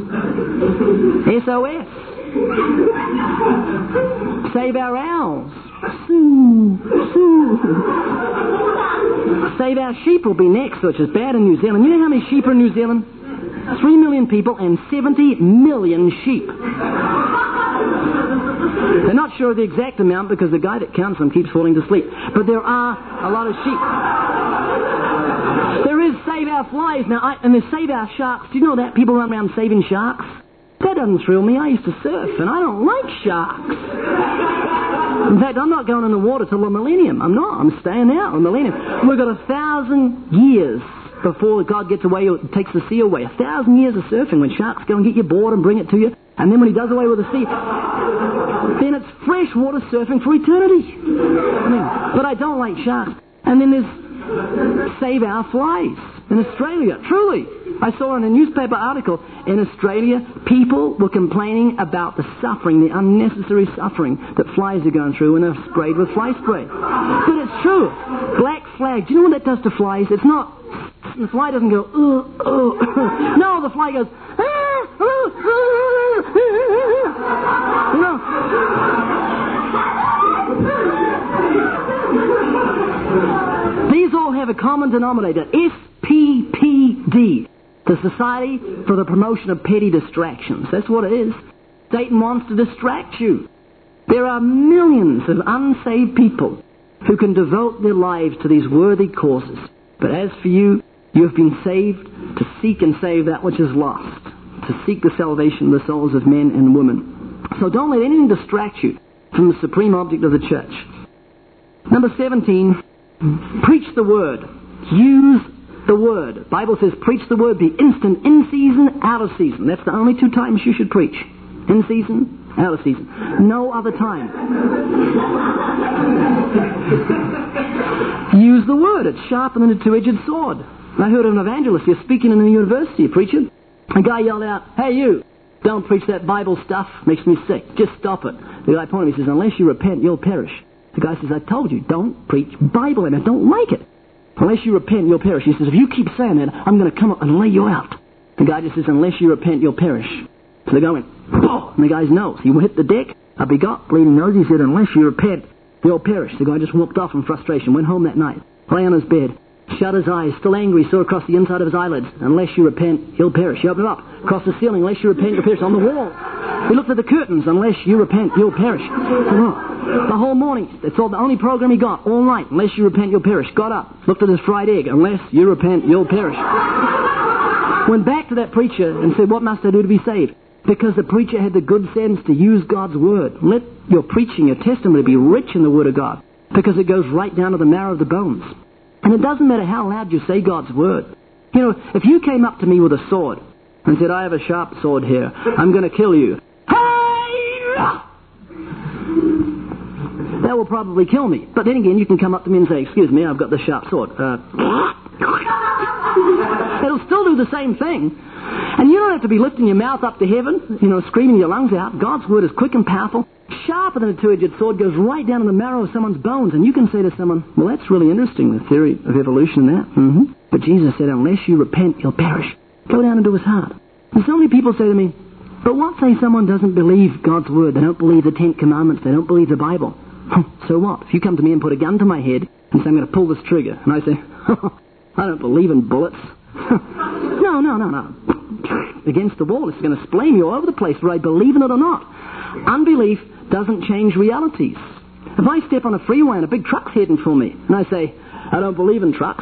SOS. Save Our Owls. Sue. Save Our Sheep will be next, which is bad in New Zealand. You know how many sheep are in New Zealand? 3 million people and 70 million sheep. They're not sure of the exact amount because the guy that counts them keeps falling to sleep. But there are a lot of sheep. There is Save Our Flies now, and there's Save Our Sharks. Do you know that? People run around saving sharks. That doesn't thrill me. I used to surf, and I don't like sharks. In fact, I'm not going in the water till the millennium. I'm not. I'm staying out in the millennium. We've got 1,000 years before God gets away or takes the sea away. 1,000 years of surfing when sharks go and get your board and bring it to you. And then when he does away with the sea, then it's freshwater surfing for eternity. But I don't like sharks. And then there's Save Our Flies in Australia. Truly, I saw in a newspaper article in Australia, people were complaining about the suffering, the unnecessary suffering that flies are going through when they're sprayed with fly spray. But it's true. Black flag. Do you know what that does to flies? It's not... The fly doesn't go, No, the fly goes, You know. These all have a common denominator. SPPD. The Society for the Promotion of Petty Distractions. That's what it is. Satan wants to distract you. There are millions of unsaved people who can devote their lives to these worthy causes. But as for you, you have been saved to seek and save that which is lost, to seek the salvation of the souls of men and women. So don't let anything distract you from the supreme object of the church. Number 17, preach the word. Use the word. The Bible says preach the word, be instant, in season, out of season. That's the only 2 times you should preach. In season, out of season. No other time. Use the word. It's sharper than a 2-edged sword. I heard of an evangelist. He was speaking in a university, preaching. A guy yelled out, "Hey you, don't preach that Bible stuff. Makes me sick. Just stop it." The guy pointed at me and says, "Unless you repent, you'll perish." The guy says, "I told you, don't preach Bible. I don't like it. Unless you repent, you'll perish." He says, "If you keep saying that, I'm going to come up and lay you out." The guy just says, "Unless you repent, you'll perish." So the guy went, "Oh!" in the guy's nose. He hit the deck. Up he got, bleeding nose. He said, "Unless you repent, you'll perish." The guy just walked off in frustration, went home that night, lay on his bed. Shut his eyes, still angry, saw across the inside of his eyelids. Unless you repent, you'll perish. He opened it up. Across the ceiling, unless you repent, you'll perish. On the wall, he looked at the curtains. Unless you repent, you'll perish. The whole morning, that's all the only program he got, all night. Unless you repent, you'll perish. Got up, looked at his fried egg. Unless you repent, you'll perish. Went back to that preacher and said, what must I do to be saved? Because the preacher had the good sense to use God's Word. Let your preaching, your testimony be rich in the Word of God, because it goes right down to the marrow of the bones. And it doesn't matter how loud you say God's Word. You know, if you came up to me with a sword and said, I have a sharp sword here, I'm going to kill you. That will probably kill me. But then again, you can come up to me and say, excuse me, I've got the sharp sword. It'll still do the same thing. And you don't have to be lifting your mouth up to heaven, screaming your lungs out. God's Word is quick and powerful, sharper than a two-edged sword, goes right down to the marrow of someone's bones. And you can say to someone, well, that's really interesting, the theory of evolution and that. But Jesus said, unless you repent, you'll perish. Go down into his heart. And so many people say to me, but what say someone doesn't believe God's Word? They don't believe the 10 Commandments. They don't believe the Bible. So what? If you come to me and put a gun to my head and say, I'm going to pull this trigger, and I say, I don't believe in bullets. No. Against the wall, it's going to splay me all over the place, whether I believe in it or not. Unbelief doesn't change realities. If I step on a freeway and a big truck's heading for me, and I say, I don't believe in trucks.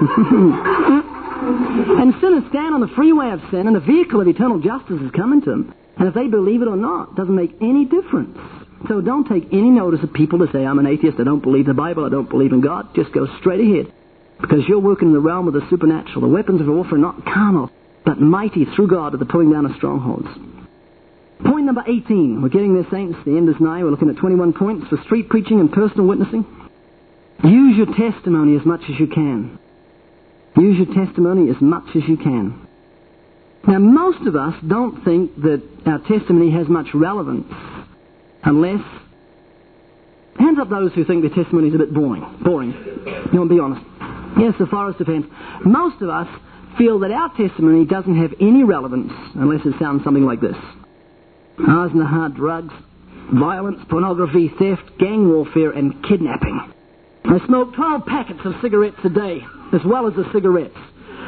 And sinners stand on the freeway of sin, and the vehicle of eternal justice is coming to them. And if they believe it or not, it doesn't make any difference. So don't take any notice of people that say, I'm an atheist, I don't believe the Bible, I don't believe in God. Just go straight ahead. Because you're working in the realm of the supernatural. The weapons of warfare are not carnal, but mighty through God to the pulling down of strongholds. Point number 18. We're getting there, saints. The end is nigh. We're looking at 21 points for street preaching and personal witnessing. Use your testimony as much as you can. Use your testimony as much as you can. Now, most of us don't think that our testimony has much relevance unless... Hands up those who think their testimony is a bit boring. You want to be honest. Yes, the forest of hands. Most of us feel that our testimony doesn't have any relevance unless it sounds something like this. I was in the hard drugs, violence, pornography, theft, gang warfare, and kidnapping. I smoked 12 packets of cigarettes a day, as well as the cigarettes.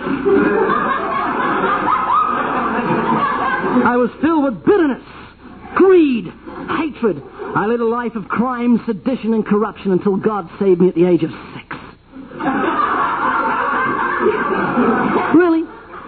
I was filled with bitterness, greed, hatred. I led a life of crime, sedition, and corruption until God saved me at the age of 6. Really?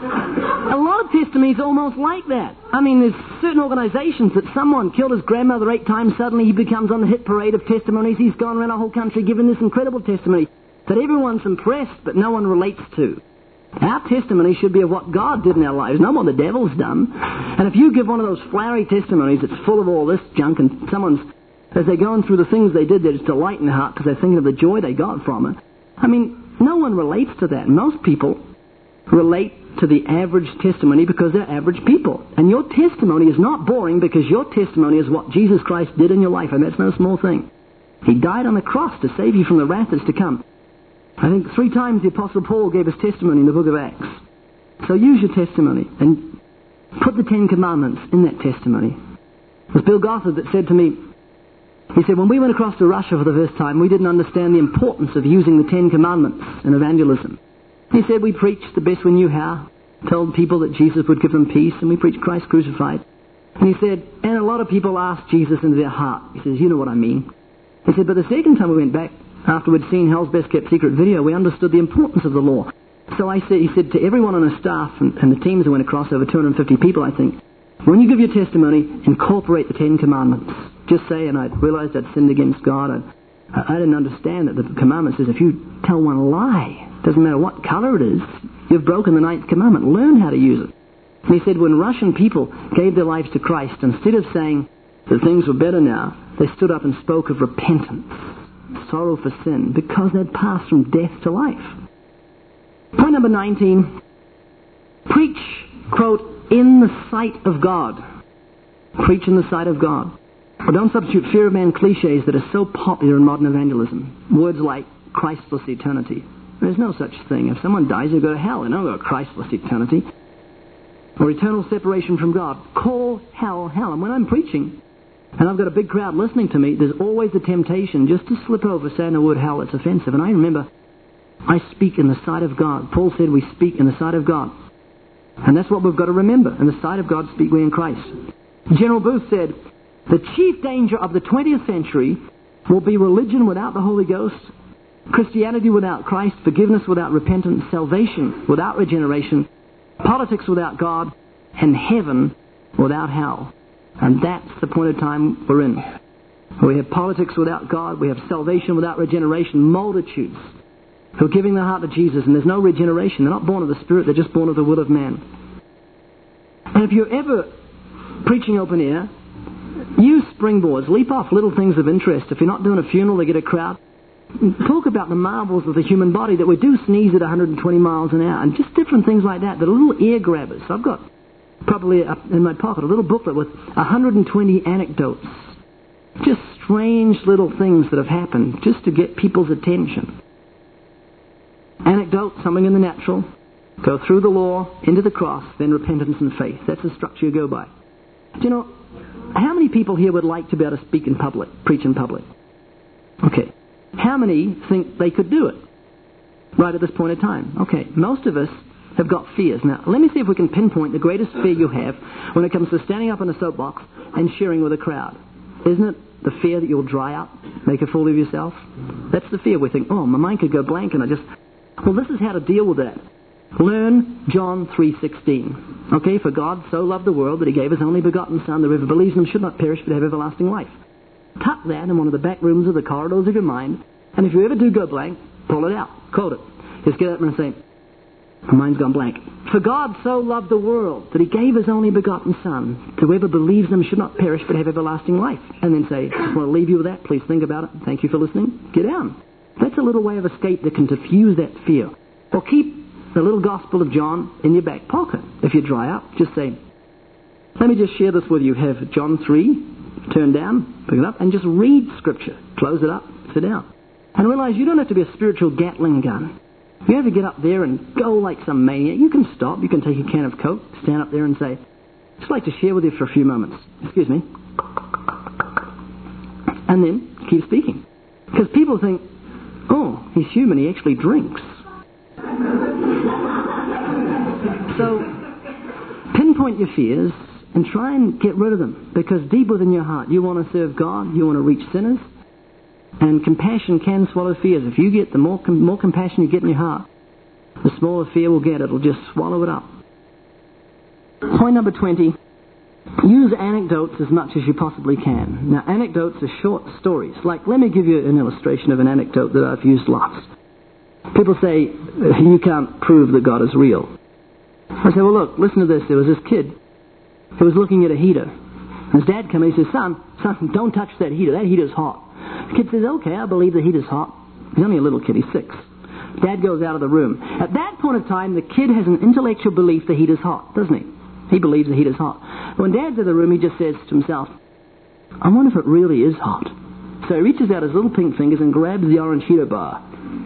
A lot of testimonies almost like that. I mean, there's certain organizations that someone killed his grandmother 8 times, suddenly he becomes on the hit parade of testimonies. He's gone around the whole country giving this incredible testimony that everyone's impressed, but no one relates to. Our testimony should be of what God did in our lives, not what the devil's done. And if you give one of those flowery testimonies that's full of all this junk, and someone's, as they're going through the things they did, there's delight in their heart because they're thinking of the joy they got from it. I mean, no one relates to that. Most people relate to the average testimony because they're average people. And your testimony is not boring because your testimony is what Jesus Christ did in your life, and that's no small thing. He died on the cross to save you from the wrath that's to come. I think 3 times the Apostle Paul gave his testimony in the book of Acts. So use your testimony and put the 10 Commandments in that testimony. It was Bill Gothard that said to me, he said, when we went across to Russia for the first time, we didn't understand the importance of using the 10 Commandments in evangelism. He said, we preached the best we knew how, told people that Jesus would give them peace, and we preached Christ crucified. And he said, and a lot of people asked Jesus into their heart. He says, you know what I mean. He said, but the second time we went back, after we'd seen Hell's Best Kept Secret video, we understood the importance of the law. So he said to everyone on his staff and the teams that went across, over 250 people, I think, when you give your testimony, incorporate the 10 Commandments. Just say, and I realized I'd sinned against God. I didn't understand that the commandment says if you tell one lie, doesn't matter what color it is, you've broken the 9th commandment. Learn how to use it. And he said when Russian people gave their lives to Christ, instead of saying that things were better now, they stood up and spoke of repentance, sorrow for sin, because they'd passed from death to life. Point number 19, preach, quote, in the sight of God. Preach in the sight of God. But don't substitute fear of man cliches that are so popular in modern evangelism. Words like Christless eternity. There's no such thing. If someone dies, they go to hell. They don't go to Christless eternity. Or eternal separation from God. Call hell, hell. And when I'm preaching, and I've got a big crowd listening to me, there's always the temptation just to slip over saying the word hell. It's offensive. And I remember I speak in the sight of God. Paul said we speak in the sight of God. And that's what we've got to remember. In the sight of God speak we in Christ. General Booth said, the chief danger of the 20th century will be religion without the Holy Ghost, Christianity without Christ, forgiveness without repentance, salvation without regeneration, politics without God, and heaven without hell. And that's the point of time we're in. We have politics without God, we have salvation without regeneration, multitudes who are giving their heart to Jesus, and there's no regeneration. They're not born of the Spirit, they're just born of the will of man. And if you're ever preaching open air, use springboards, leap off little things of interest. If you're not doing a funeral to get a crowd, talk about the marvels of the human body, that we do sneeze at 120 miles an hour, and just different things like that, that are little ear grabbers. I've got probably in my pocket a little booklet with 120 anecdotes. Just strange little things that have happened just to get people's attention. Anecdote, something in the natural, go through the law, into the cross, then repentance and faith. That's the structure you go by. Do you know, how many people here would like to be able to speak in public, preach in public? Okay. How many think they could do it right at this point in time? Okay. Most of us have got fears. Now, let me see if we can pinpoint the greatest fear you have when it comes to standing up in a soapbox and sharing with a crowd. Isn't it the fear that you'll dry up, make a fool of yourself? That's the fear. We think, oh, my mind could go blank and Well, this is how to deal with that. Learn John 3:16. Okay, for God so loved the world that He gave His only begotten Son, that whoever believes in Him should not perish but have everlasting life. Tuck that in one of the back rooms of the corridors of your mind, and if you ever do go blank, pull it out, quote it. Just get up and say, my mind's gone blank. For God so loved the world that He gave His only begotten Son, that whoever believes in Him should not perish but have everlasting life. And then say, just want to leave you with that. Please think about it. Thank you for listening. Get down. That's a little way of escape that can diffuse that fear. Or keep the little Gospel of John in your back pocket. If you dry up, just say, let me just share this with you. Have John 3, turn down, pick it up, and just read Scripture. Close it up, sit down. And realize you don't have to be a spiritual Gatling gun. You have to get up there and go like some maniac. You can stop. You can take a can of Coke, stand up there and say, I'd just like to share with you for a few moments. Excuse me. And then keep speaking. Because people think, oh, he's human, he actually drinks. So, pinpoint your fears and try and get rid of them. Because deep within your heart, you want to serve God, you want to reach sinners. And compassion can swallow fears. If you get the more compassion you get in your heart, the smaller fear will get. It'll just swallow it up. Point number 20. Use anecdotes as much as you possibly can. Now, anecdotes are short stories. Like, let me give you an illustration of an anecdote that I've used lots. People say, you can't prove that God is real. I say, well, look, listen to this. There was this kid who was looking at a heater. And his dad came in and he says, son, don't touch that heater. That heater's hot. The kid says, okay, I believe the heater's hot. He's only a little kid. He's 6. Dad goes out of the room. At that point of time, the kid has an intellectual belief the heater's hot, doesn't he? He believes the heater's hot. When Dad's in the room, he just says to himself, I wonder if it really is hot. So he reaches out his little pink fingers and grabs the orange heater bar.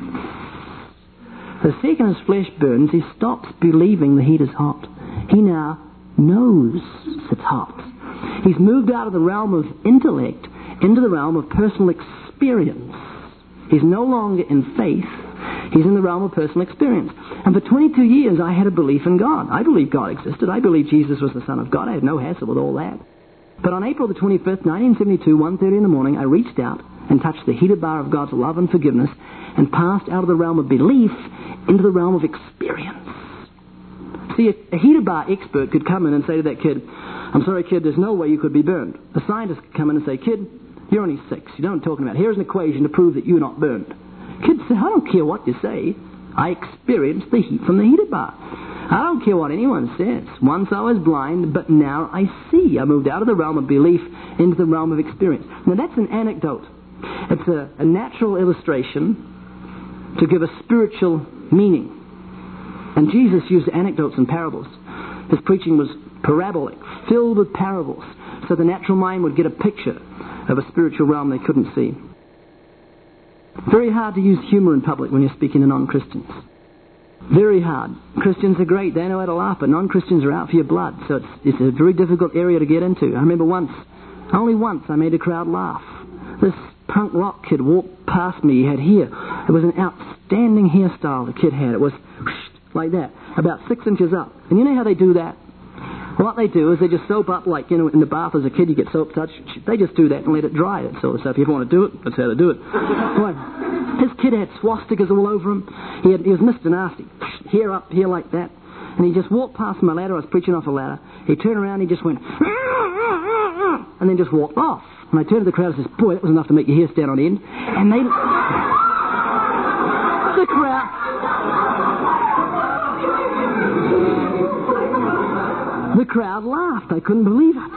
The second his flesh burns, he stops believing the heater's hot. He now knows it's hot. He's moved out of the realm of intellect into the realm of personal experience. He's no longer in faith. He's in the realm of personal experience. And for 22 years, I had a belief in God. I believed God existed. I believed Jesus was the Son of God. I had no hassle with all that. But on April the 25th, 1972, 1:30 in the morning, I reached out and touched the heated bar of God's love and forgiveness and passed out of the realm of belief into the realm of experience. See, a heated bar expert could come in and say to that kid, I'm sorry, kid, there's no way you could be burned. A scientist could come in and say, kid, you're only 6. You know what I'm talking about. Here's an equation to prove that you're not burned. Kids say, I don't care what you say. I experienced the heat from the heated bar. I don't care what anyone says. Once I was blind, but now I see. I moved out of the realm of belief into the realm of experience. Now that's an anecdote. It's a natural illustration to give a spiritual meaning. And Jesus used anecdotes and parables. His preaching was parabolic, filled with parables, so the natural mind would get a picture of a spiritual realm they couldn't see. Very hard to use humor in public when you're speaking to non-Christians. Very hard. Christians are great. They know how to laugh, but non-Christians are out for your blood. So it's a very difficult area to get into. I remember only once, I made a crowd laugh. This punk rock kid walked past me. He had hair. It was an outstanding hairstyle the kid had. It was like that, about 6 inches up. And you know how they do that? What they do is they just soap up, like, in the bath as a kid, you get soap touch. They just do that and let it dry. That sort of stuff. If you want to do it, that's how to do it. Well, this kid had swastikas all over him. He was Mr. Nasty. Hair up here like that. And he just walked past my ladder. I was preaching off a ladder. He turned around, he just went, and then just walked off. And I turned to the crowd and says, boy, that was enough to make your hair stand on end. And they... The crowd... The crowd laughed. I couldn't believe it.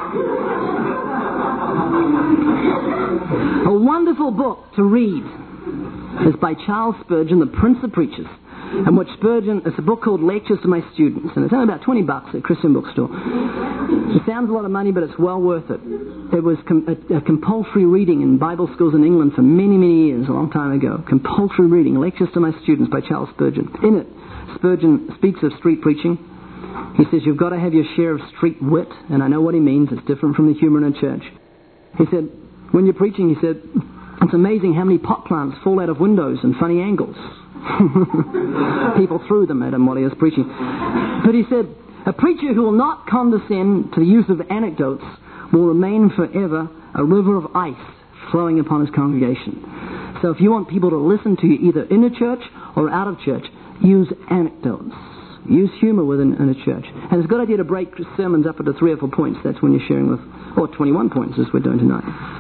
A wonderful book to read is by Charles Spurgeon, the Prince of Preachers, in which Spurgeon, it's a book called Lectures to My Students, and it's only about $20 at a Christian bookstore. It sounds a lot of money, but it's well worth it. It was a compulsory reading in Bible schools in England for many, many years, a long time ago. Compulsory reading, Lectures to My Students by Charles Spurgeon. In it, Spurgeon speaks of street preaching. He says you've got to have your share of street wit, and I know what he means. It's different from the humour in a church. He said, when you're preaching, he said, it's amazing how many pot plants fall out of windows in funny angles. People threw them at him while he was preaching. But he said, a preacher who will not condescend to the use of anecdotes will remain forever a river of ice flowing upon his congregation. So if you want people to listen to you either in a church or out of church, use anecdotes. Use humour within in a church. And it's a good idea to break sermons up into 3 or 4 points. That's when you're sharing with, or 21 points as we're doing tonight.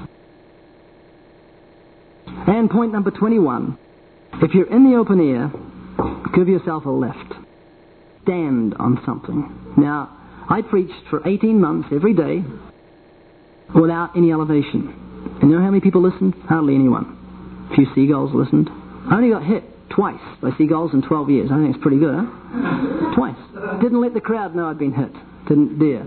And point number 21. If you're in the open air, give yourself a lift. Stand on something. Now, I preached for 18 months every day without any elevation. And you know how many people listened? Hardly anyone. A few seagulls listened. I only got hit twice by seagulls in 12 years. I think it's pretty good, huh? Twice. Didn't let the crowd know I'd been hit. Didn't dare.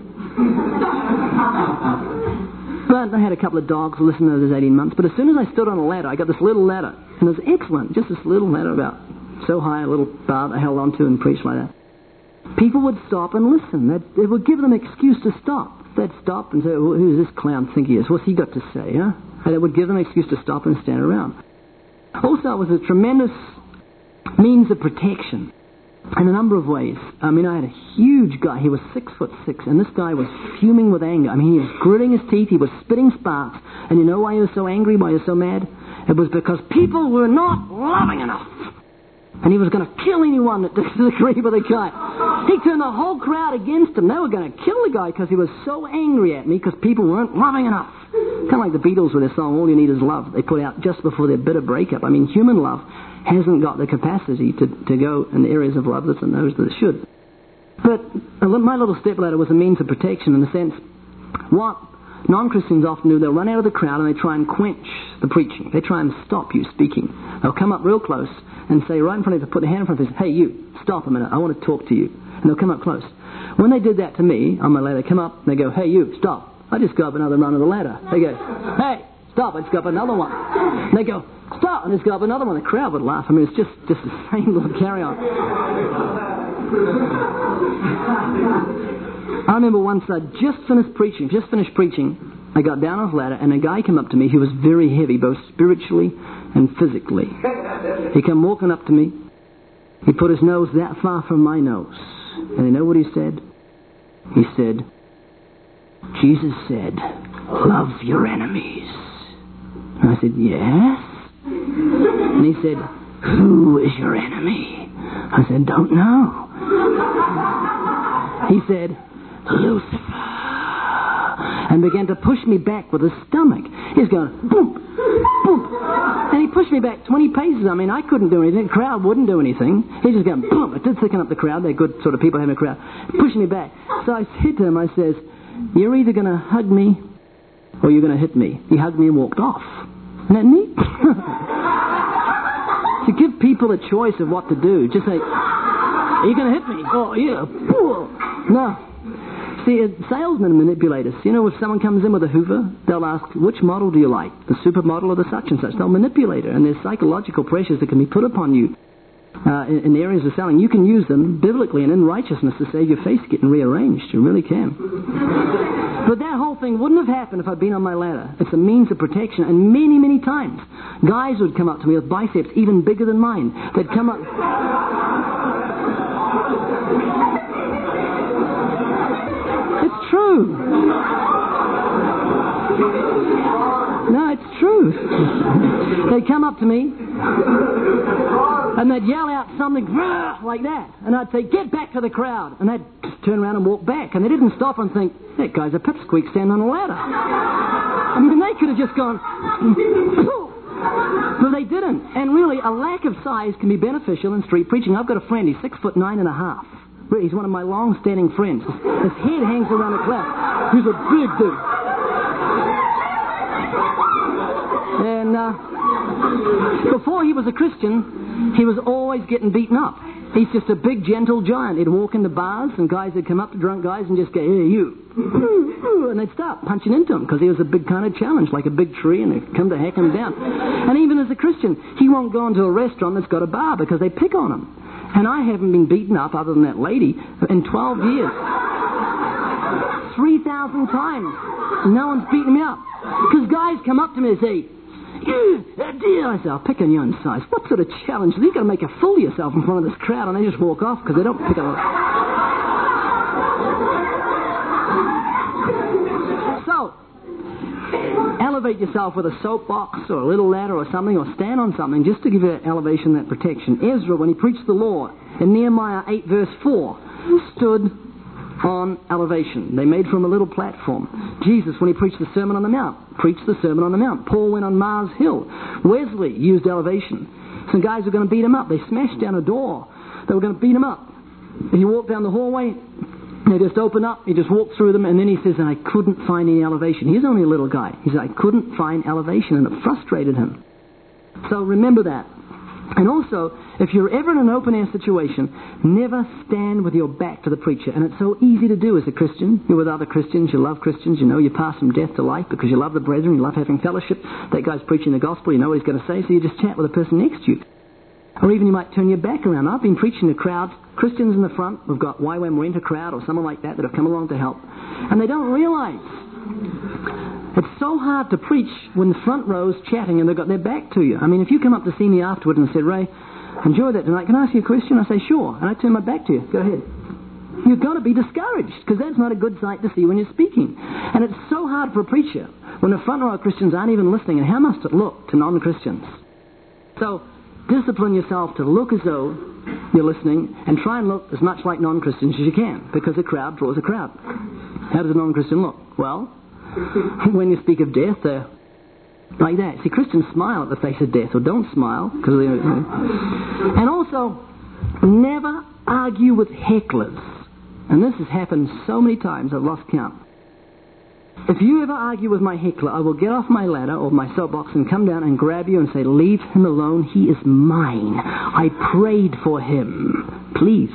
But I had a couple of dogs listen to those 18 months. But as soon as I stood on a ladder, I got this little ladder. And it was excellent. Just this little ladder about so high, a little bar I held onto and preached like that. People would stop and listen. It would give them an excuse to stop. They'd stop and say, well, who's this clown think he is? What's he got to say, huh? And it would give them an excuse to stop and stand around. Also, it was a tremendous means of protection in a number of ways. I mean, I had a huge guy. He was 6'6", and this guy was fuming with anger. I mean, he was gritting his teeth. He was spitting sparks. And you know why he was so angry, why he was so mad? It was because people were not loving enough. And he was going to kill anyone that disagreed with the guy. He turned the whole crowd against him. They were going to kill the guy because he was so angry at me because people weren't loving enough. Kind of like the Beatles with their song, All You Need Is Love. They put out just before their bitter breakup. I mean, human love hasn't got the capacity to go in the areas of love that it knows that it should. But my little stepladder was a means of protection in the sense, what non-Christians often do, they'll run out of the crowd and they try and quench the preaching. They try and stop you speaking. They'll come up real close and say right in front of you, put their hand in front of you, hey you, stop a minute, I want to talk to you. And they'll come up close. When they did that to me on my ladder, they come up and they go, hey you, stop. I just go up another run of the ladder. They go, hey, stop, I just go up another one. And they go, stop, and just go up another one. The crowd would laugh. I mean, it's just the same little carry on. I remember once I'd just finished preaching, I got down off the ladder, and a guy came up to me who was very heavy, both spiritually and physically. He came walking up to me. He put his nose that far from my nose. And you know what he said? He said, Jesus said, love your enemies. And I said, yes. And he said, who is your enemy? I said, don't know. He said, Lucifer. And began to push me back with his stomach. He's going, boom, boom. And he pushed me back 20 paces. I mean, I couldn't do anything. The crowd wouldn't do anything. He just going, boom. It did thicken up the crowd. They're good sort of people having a crowd. Pushing me back. So I said to him, I says, you're either going to hug me or you're going to hit me. He hugged me and walked off. Isn't that neat? To give people a choice of what to do. Just say, are you going to hit me? Oh, yeah. No. See, salesmen manipulate us. You know, if someone comes in with a Hoover, they'll ask, which model do you like? The supermodel or the such and such? They'll manipulate her. And there's psychological pressures that can be put upon you in areas of selling. You can use them biblically and in righteousness to save your face getting rearranged. You really can. But that whole thing wouldn't have happened if I'd been on my ladder. It's a means of protection. And many, many times, guys would come up to me with biceps even bigger than mine. They'd come up... It's true. No, it's true. They'd come up to me and they'd yell out something like that. And I'd say, get back to the crowd. And they'd turn around and walk back. And they didn't stop and think, that guy's a pipsqueak standing on a ladder. I mean, they could have just gone... But they didn't. And really, a lack of size can be beneficial in street preaching. I've got a friend, he's 6'9.5". He's one of my long-standing friends. His head hangs around a cloud. He's a big dude. And before he was a Christian, he was always getting beaten up. He's just a big, gentle giant. He'd walk into bars, and guys would come up to drunk guys and just go, hey, you. And they'd start punching into him because he was a big kind of challenge, like a big tree, and they'd come to hack him down. And even as a Christian, he won't go into a restaurant that's got a bar because they pick on him. And I haven't been beaten up, other than that lady, in 12 years. 3,000 times. No one's beaten me up. Because guys come up to me and say, dear, I say, I'll pick on you in size. What sort of challenge? You've got to make a fool of yourself in front of this crowd, and they just walk off because they don't pick on. So, elevate yourself with a soapbox or a little ladder or something, or stand on something just to give you that elevation, that protection. Ezra, when he preached the law in Nehemiah 8 verse 4, stood on elevation. They made from a little platform. Jesus, when he preached the Sermon on the Mount, preached the Sermon on the Mount. Paul went on Mars Hill. Wesley used elevation. Some guys were going to beat him up. They smashed down a door. They were going to beat him up. And he walked down the hallway. They just opened up. He just walked through them. And then he says, and I couldn't find any elevation. He's only a little guy. He said, I couldn't find elevation. And it frustrated him. So remember that. And also, if you're ever in an open-air situation, never stand with your back to the preacher. And it's so easy to do as a Christian. You're with other Christians, you love Christians, you know you pass from death to life because you love the brethren, you love having fellowship. That guy's preaching the gospel, you know what he's going to say, so you just chat with the person next to you. Or even you might turn your back around. I've been preaching to crowds, Christians in the front, we've got YWAM Rent-A-Crowd or someone like that have come along to help. And they don't realize it's so hard to preach when the front row's chatting and they've got their back to you. I mean, if you come up to see me afterward and said, Ray, enjoy that tonight, can I ask you a question? I say, sure. And I turn my back to you. Go ahead. You've got to be discouraged because that's not a good sight to see when you're speaking. And it's so hard for a preacher when the front row Christians aren't even listening. And how must it look to non-Christians? So discipline yourself to look as though you're listening and try and look as much like non-Christians as you can because a crowd draws a crowd. How does a non-Christian look? Well, when you speak of death, they're like that. See, Christians smile at the face of death, or don't smile. And also, never argue with hecklers. And this has happened so many times, I've lost count. If you ever argue with my heckler, I will get off my ladder or my soapbox and come down and grab you and say, leave him alone, he is mine. I prayed for him. Please.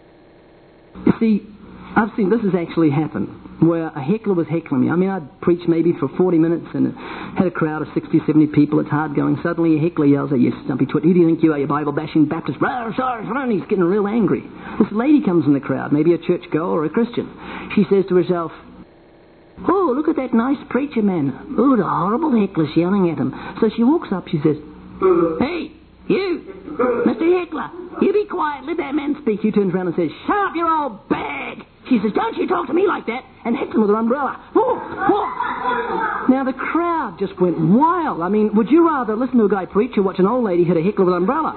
You see, I've seen this has actually happened, where a heckler was heckling me. I mean, I'd preach maybe for 40 minutes and had a crowd of 60, 70 people. It's hard going. Suddenly a heckler yells at you, stumpy twit, who do you think you are, you Bible-bashing Baptist? He's getting real angry. This lady comes in the crowd, maybe a church-goer or a Christian. She says to herself, oh, look at that nice preacher man. Oh, the horrible heckler's yelling at him. So she walks up, she says, hey, you, Mr. Heckler, you be quiet, let that man speak. He turns around and says, shut up, you old bag. She says, don't you talk to me like that, and hits him with her umbrella. Oh, oh. Now the crowd just went wild. I mean, would you rather listen to a guy preach or watch an old lady hit a heckler with an umbrella?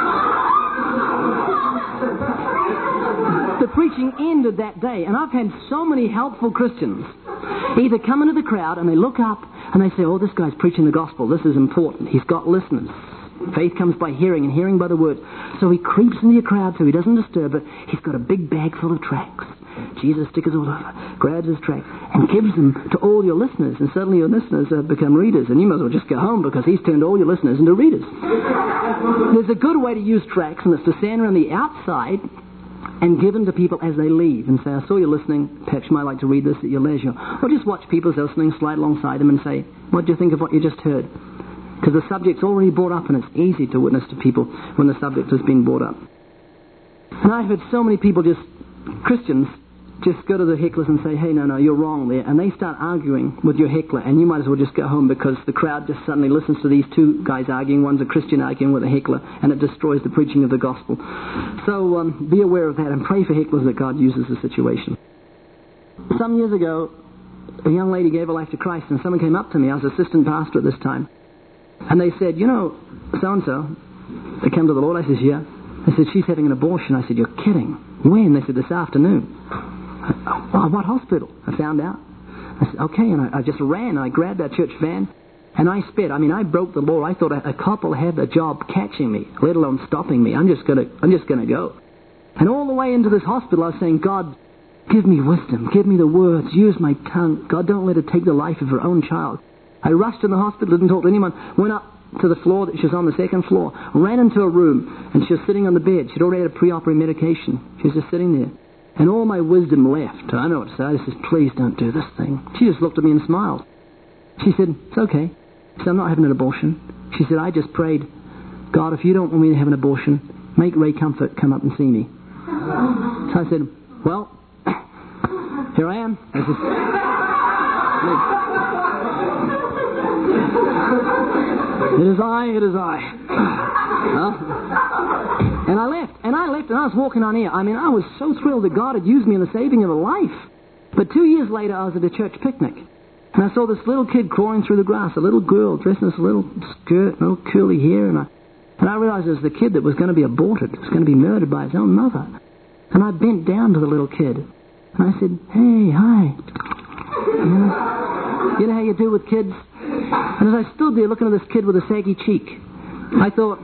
The preaching ended that day, and I've had so many helpful Christians either come into the crowd and they look up and they say, oh, this guy's preaching the gospel. This is important. He's got listeners. Faith comes by hearing and hearing by the word. So he creeps into your crowd so he doesn't disturb it. He's got a big bag full of tracts. Jesus stickers all over, grabs his tract and gives them to all your listeners. And suddenly your listeners become readers. And you might as well just go home because he's turned all your listeners into readers. There's a good way to use tracts, and it's to stand around the outside and give them to people as they leave and say, I saw you listening, perhaps you might like to read this at your leisure. Or just watch people as they're listening, slide alongside them and say, what do you think of what you just heard? Because the subject's already brought up, and it's easy to witness to people when the subject has been brought up. And I've had so many people, just Christians, just go to the hecklers and say, hey, no, you're wrong there. And they start arguing with your heckler, and you might as well just go home because the crowd just suddenly listens to these two guys arguing. One's a Christian arguing with a heckler, and it destroys the preaching of the gospel. So be aware of that and pray for hecklers that God uses the situation. Some years ago, a young lady gave her life to Christ, and someone came up to me. I was assistant pastor at this time. And they said, so-and-so, they came to the Lord. I said, yeah. They said, she's having an abortion. I said, you're kidding. When? They said, this afternoon. Oh, what hospital? I found out. I said, okay, and I just ran. I grabbed that church van, and I sped. I broke the law. I thought a couple had a job catching me, let alone stopping me. I'm just gonna go. And all the way into this hospital, I was saying, God, give me wisdom. Give me the words. Use my tongue. God, don't let her take the life of her own child. I rushed to the hospital, didn't talk to anyone, went up to the floor. She was on the second floor, ran into a room, and she was sitting on the bed. She'd already had a pre-operative medication. She was just sitting there. And all my wisdom left. I know what to say. I said, please don't do this thing. She just looked at me and smiled. She said, it's okay. She said, I'm not having an abortion. She said, I just prayed, God, if you don't want me to have an abortion, make Ray Comfort come up and see me. So I said, well, here I am. I said, it is I. And I left, and I was walking on air. I was so thrilled that God had used me in the saving of a life. But 2 years later, I was at a church picnic, and I saw this little kid crawling through the grass, a little girl dressed in this little skirt, little curly hair, and I realized it was the kid that was going to be aborted, was going to be murdered by his own mother. And I bent down to the little kid, and I said, hey, hi. You know how you do with kids? And as I stood there looking at this kid with a saggy cheek, I thought,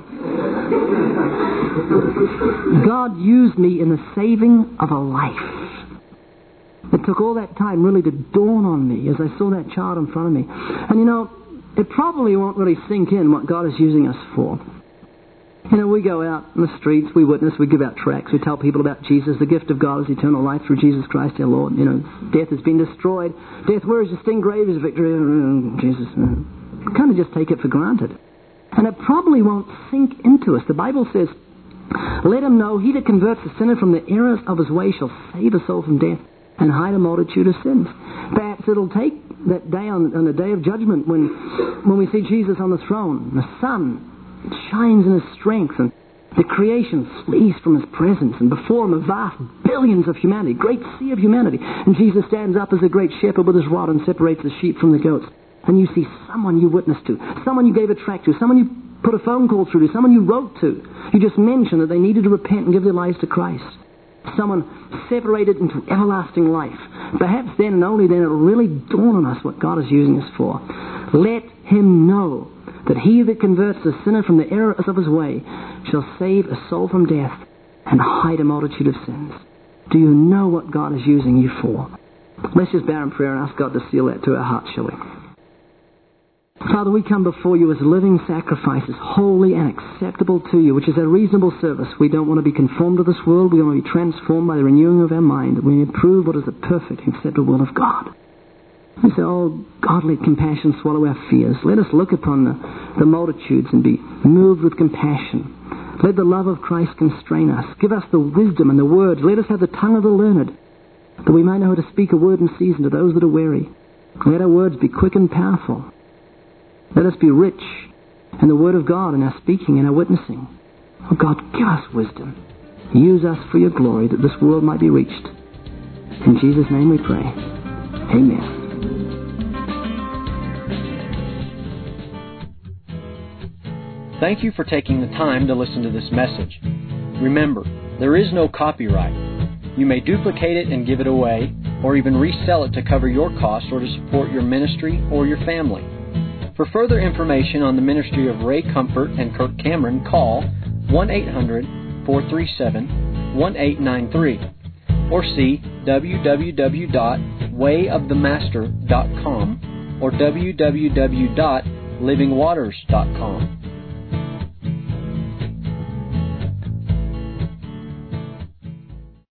God used me in the saving of a life. It took all that time really to dawn on me as I saw that child in front of me. And it probably won't really sink in what God is using us for. We go out in the streets, we witness, we give out tracts, we tell people about Jesus. The gift of God is eternal life through Jesus Christ our Lord. Death has been destroyed. Death, where is your sting? Grave is victory. Jesus. We kind of just take it for granted. And it probably won't sink into us. The Bible says, let him know, he that converts the sinner from the errors of his way shall save a soul from death and hide a multitude of sins. Perhaps it'll take that day on the day of judgment when we see Jesus on the throne. The sun shines in his strength, and the creation flees from his presence, and before him a vast billions of humanity, great sea of humanity. And Jesus stands up as a great shepherd with his rod and separates the sheep from the goats. And you see someone you witnessed to, someone you gave a tract to, someone you put a phone call through to, someone you wrote to. You just mentioned that they needed to repent and give their lives to Christ. Someone separated into everlasting life. Perhaps then and only then it will really dawn on us what God is using us for. Let him know that he that converts the sinner from the errors of his way shall save a soul from death and hide a multitude of sins. Do you know what God is using you for? Let's just bow in prayer and ask God to seal that to our hearts, shall we? Father, we come before you as living sacrifices, holy and acceptable to you, which is a reasonable service. We don't want to be conformed to this world. We want to be transformed by the renewing of our mind, that we may prove what is the perfect and acceptable will of God. We say, oh, God, let compassion swallow our fears. Let us look upon the multitudes and be moved with compassion. Let the love of Christ constrain us. Give us the wisdom and the words. Let us have the tongue of the learned, that we may know how to speak a word in season to those that are weary. Let our words be quick and powerful. Let us be rich in the Word of God in our speaking and our witnessing. Oh God, give us wisdom. Use us for your glory that this world might be reached. In Jesus' name we pray. Amen. Thank you for taking the time to listen to this message. Remember, there is no copyright. You may duplicate it and give it away, or even resell it to cover your costs or to support your ministry or your family. For further information on the ministry of Ray Comfort and Kirk Cameron, call 1-800-437-1893 or see www.wayofthemaster.com or www.livingwaters.com.